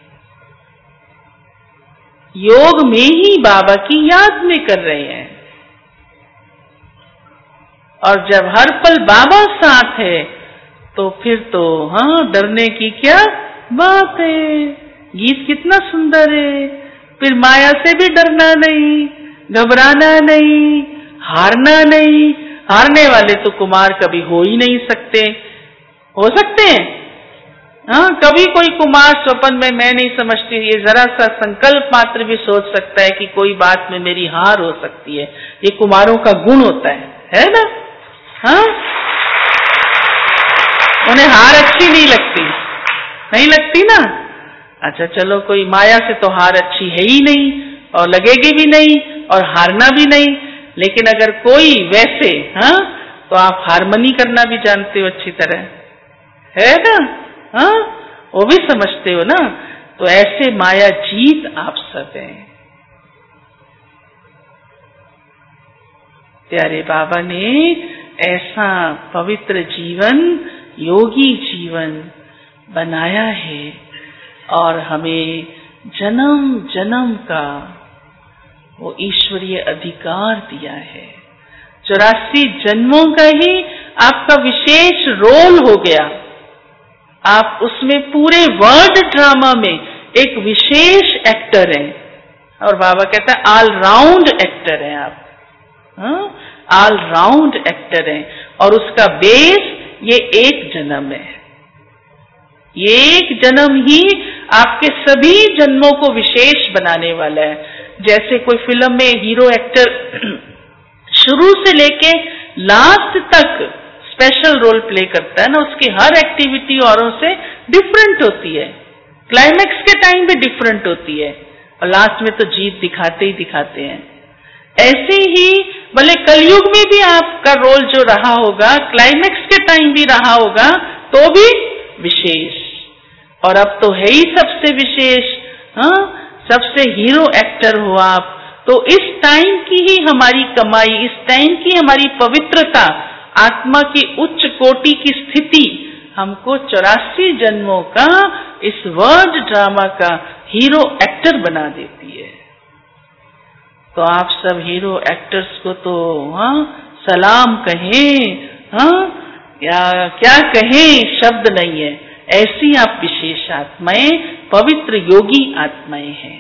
योग में ही बाबा की याद में कर रहे हैं। और जब हर पल बाबा साथ है तो फिर तो हाँ डरने की क्या बात है। गीत कितना सुंदर है। फिर माया से भी डरना नहीं, घबराना नहीं, हारना नहीं। हारने वाले तो कुमार कभी हो ही नहीं सकते। हो सकते हैं? हाँ, कभी कोई कुमार स्वप्न में मैं नहीं समझती, ये जरा सा संकल्प मात्र भी सोच सकता है कि कोई बात में मेरी हार हो सकती है। ये कुमारों का गुण होता है, है ना? हाँ, उन्हें हार अच्छी नहीं लगती, नहीं लगती ना? अच्छा चलो, कोई माया से तो हार अच्छी है ही नहीं और लगेगी भी नहीं और हारना भी नहीं। लेकिन अगर कोई वैसे, हाँ, तो आप हारमनी करना भी जानते हो अच्छी तरह, है ना? हाँ, वो भी समझते हो ना? तो ऐसे माया जीत आप सब हैं। प्यारे बाबा ने ऐसा पवित्र जीवन, योगी जीवन बनाया है और हमें जन्म जन्म का वो ईश्वरीय अधिकार दिया है। चौरासी जन्मों का ही आपका विशेष रोल हो गया। आप उसमें पूरे वर्ल्ड ड्रामा में एक विशेष एक्टर हैं। और बाबा कहता है ऑल राउंड एक्टर हैं आप, हाँ, ऑल राउंड एक्टर हैं। और उसका बेस ये एक जन्म है। ये एक जन्म ही आपके सभी जन्मों को विशेष बनाने वाला है। जैसे कोई फिल्म में हीरो एक्टर शुरू से लेके लास्ट तक स्पेशल रोल प्ले करता है ना, उसकी हर एक्टिविटी औरों से डिफरेंट होती है। क्लाइमेक्स के टाइम भी डिफरेंट होती है और लास्ट में तो जीत दिखाते ही दिखाते हैं। ऐसे ही भले कलयुग में भी आपका रोल जो रहा होगा, क्लाइमेक्स के टाइम भी रहा होगा, तो भी विशेष। और अब तो है ही सबसे विशेष, हाँ, सबसे हीरो एक्टर हो आप। तो इस टाइम की ही हमारी कमाई, इस टाइम की हमारी पवित्रता, आत्मा की उच्च कोटि की स्थिति हमको चौरासी जन्मों का इस वर्ल्ड ड्रामा का हीरो एक्टर बना देती है। तो आप सब हीरो एक्टर्स को तो हाँ सलाम कहें, हाँ, या क्या कहें, शब्द नहीं है। ऐसी आप विशेष आत्माएं, पवित्र योगी आत्माएं हैं।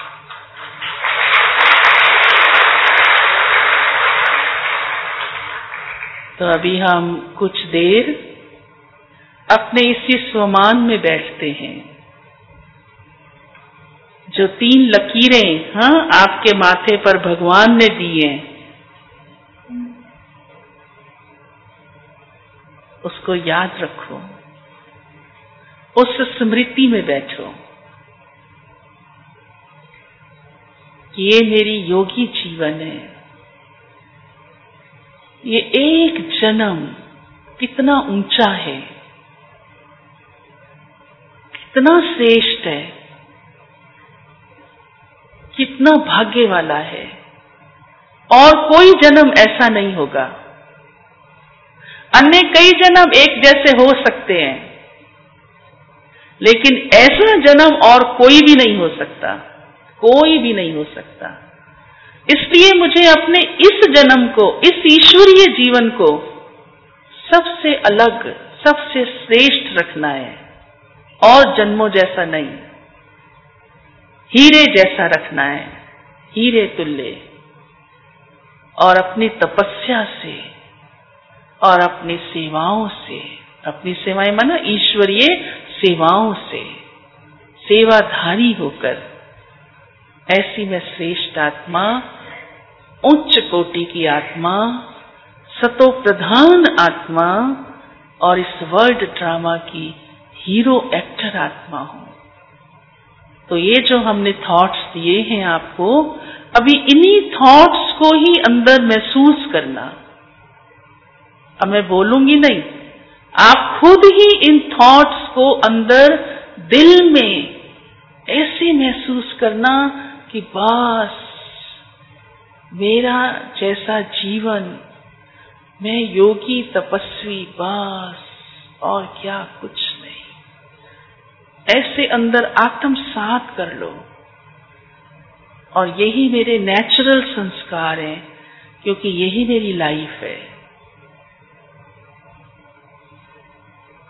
तो अभी हम कुछ देर अपने इसी स्वमान में बैठते हैं। जो तीन लकीरें, हाँ, आपके माथे पर भगवान ने दी हैं, उसको याद रखो, उस स्मृति में बैठो। ये मेरी योगी जीवन है। ये एक जन्म कितना ऊंचा है, कितना श्रेष्ठ है, कितना भाग्य वाला है। और कोई जन्म ऐसा नहीं होगा। अन्य कई जन्म एक जैसे हो सकते हैं, लेकिन ऐसा जन्म और कोई भी नहीं हो सकता, कोई भी नहीं हो सकता। इसलिए मुझे अपने इस जन्म को, इस ईश्वरीय जीवन को सबसे अलग, सबसे श्रेष्ठ रखना है और जन्मों जैसा नहीं, हीरे जैसा रखना है, हीरे तुल्य। और अपनी तपस्या से और अपनी सेवाओं से, अपनी सेवाएं माना ईश्वरीय सेवाओं से, सेवाधारी होकर ऐसी मैं श्रेष्ठ आत्मा, उच्च कोटि की आत्मा, सतो प्रधान आत्मा और इस वर्ल्ड ड्रामा की हीरो एक्टर आत्मा हूं। तो ये जो हमने थॉट्स दिए हैं आपको, अभी इन्हीं थॉट्स को ही अंदर महसूस करना। अब मैं बोलूंगी नहीं, आप खुद ही इन थॉट्स को अंदर दिल में ऐसे महसूस करना कि बस मेरा जैसा जीवन, मैं योगी तपस्वी, बस और क्या कुछ नहीं। ऐसे अंदर आत्मसात कर लो। और यही मेरे नेचुरल संस्कार हैं, क्योंकि यही मेरी लाइफ है।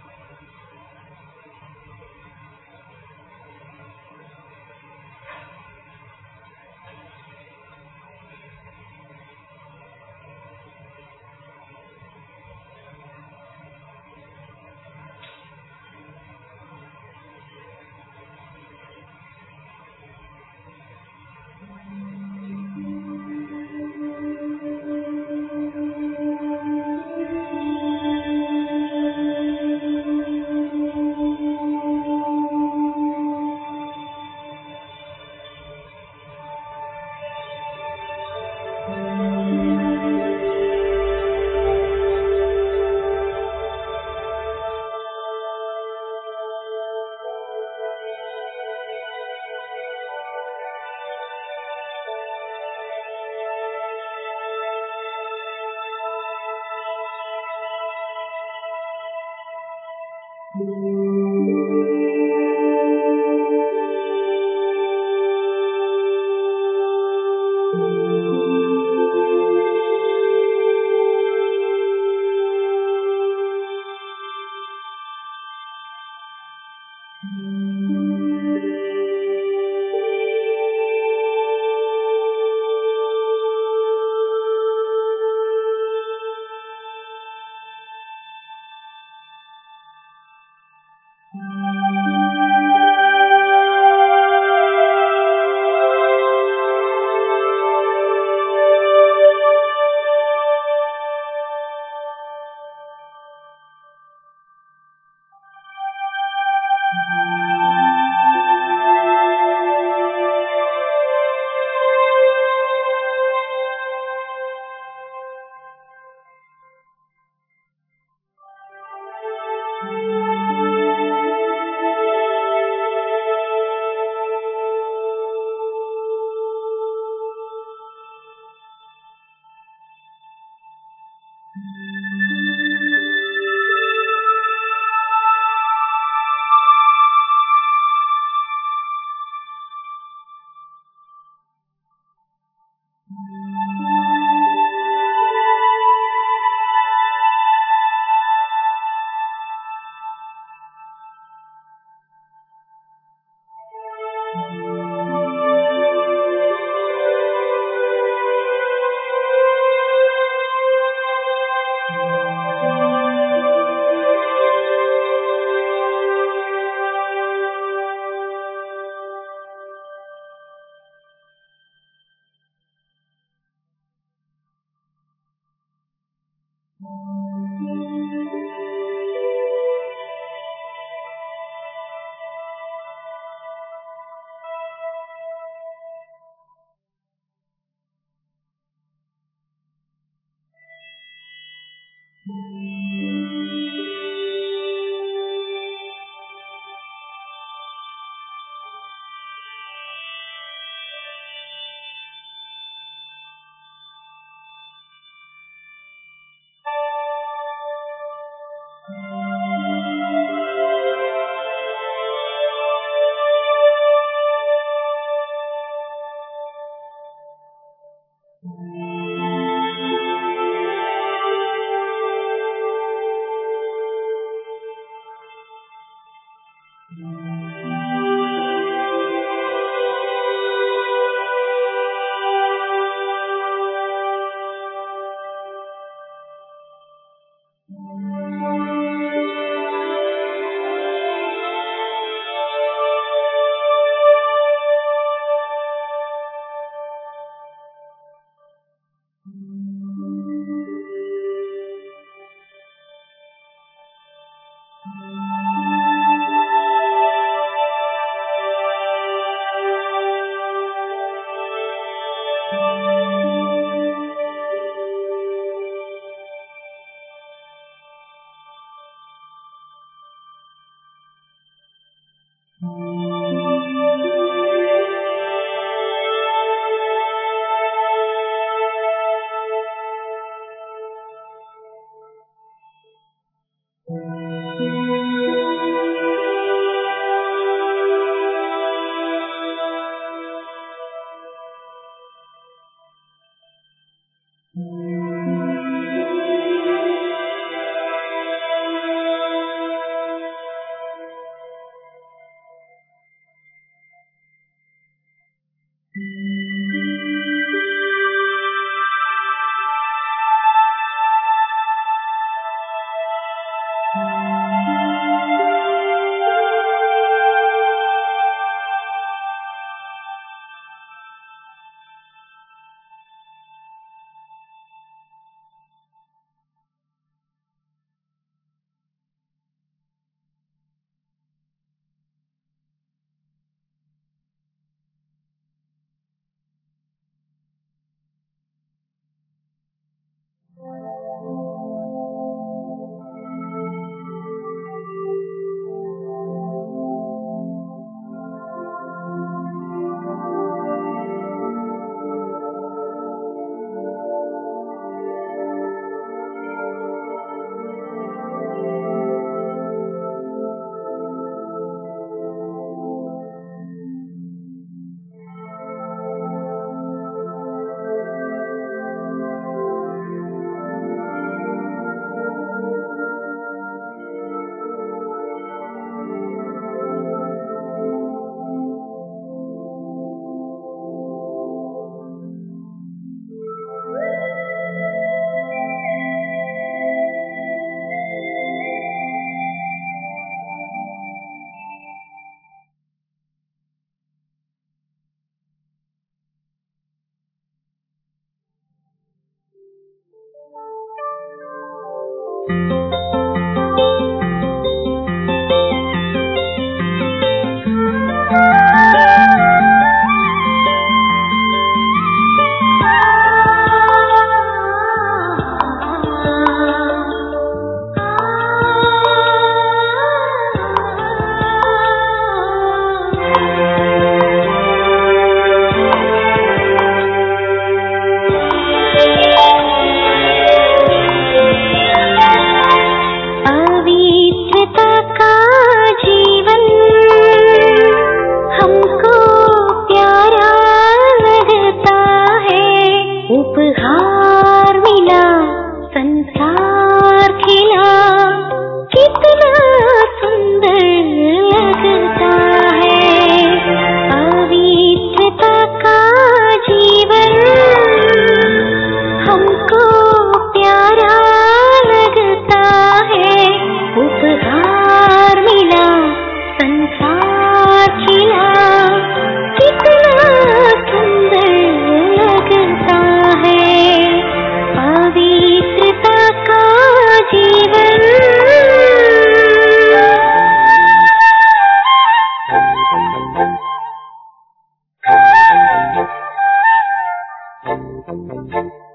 Thank you.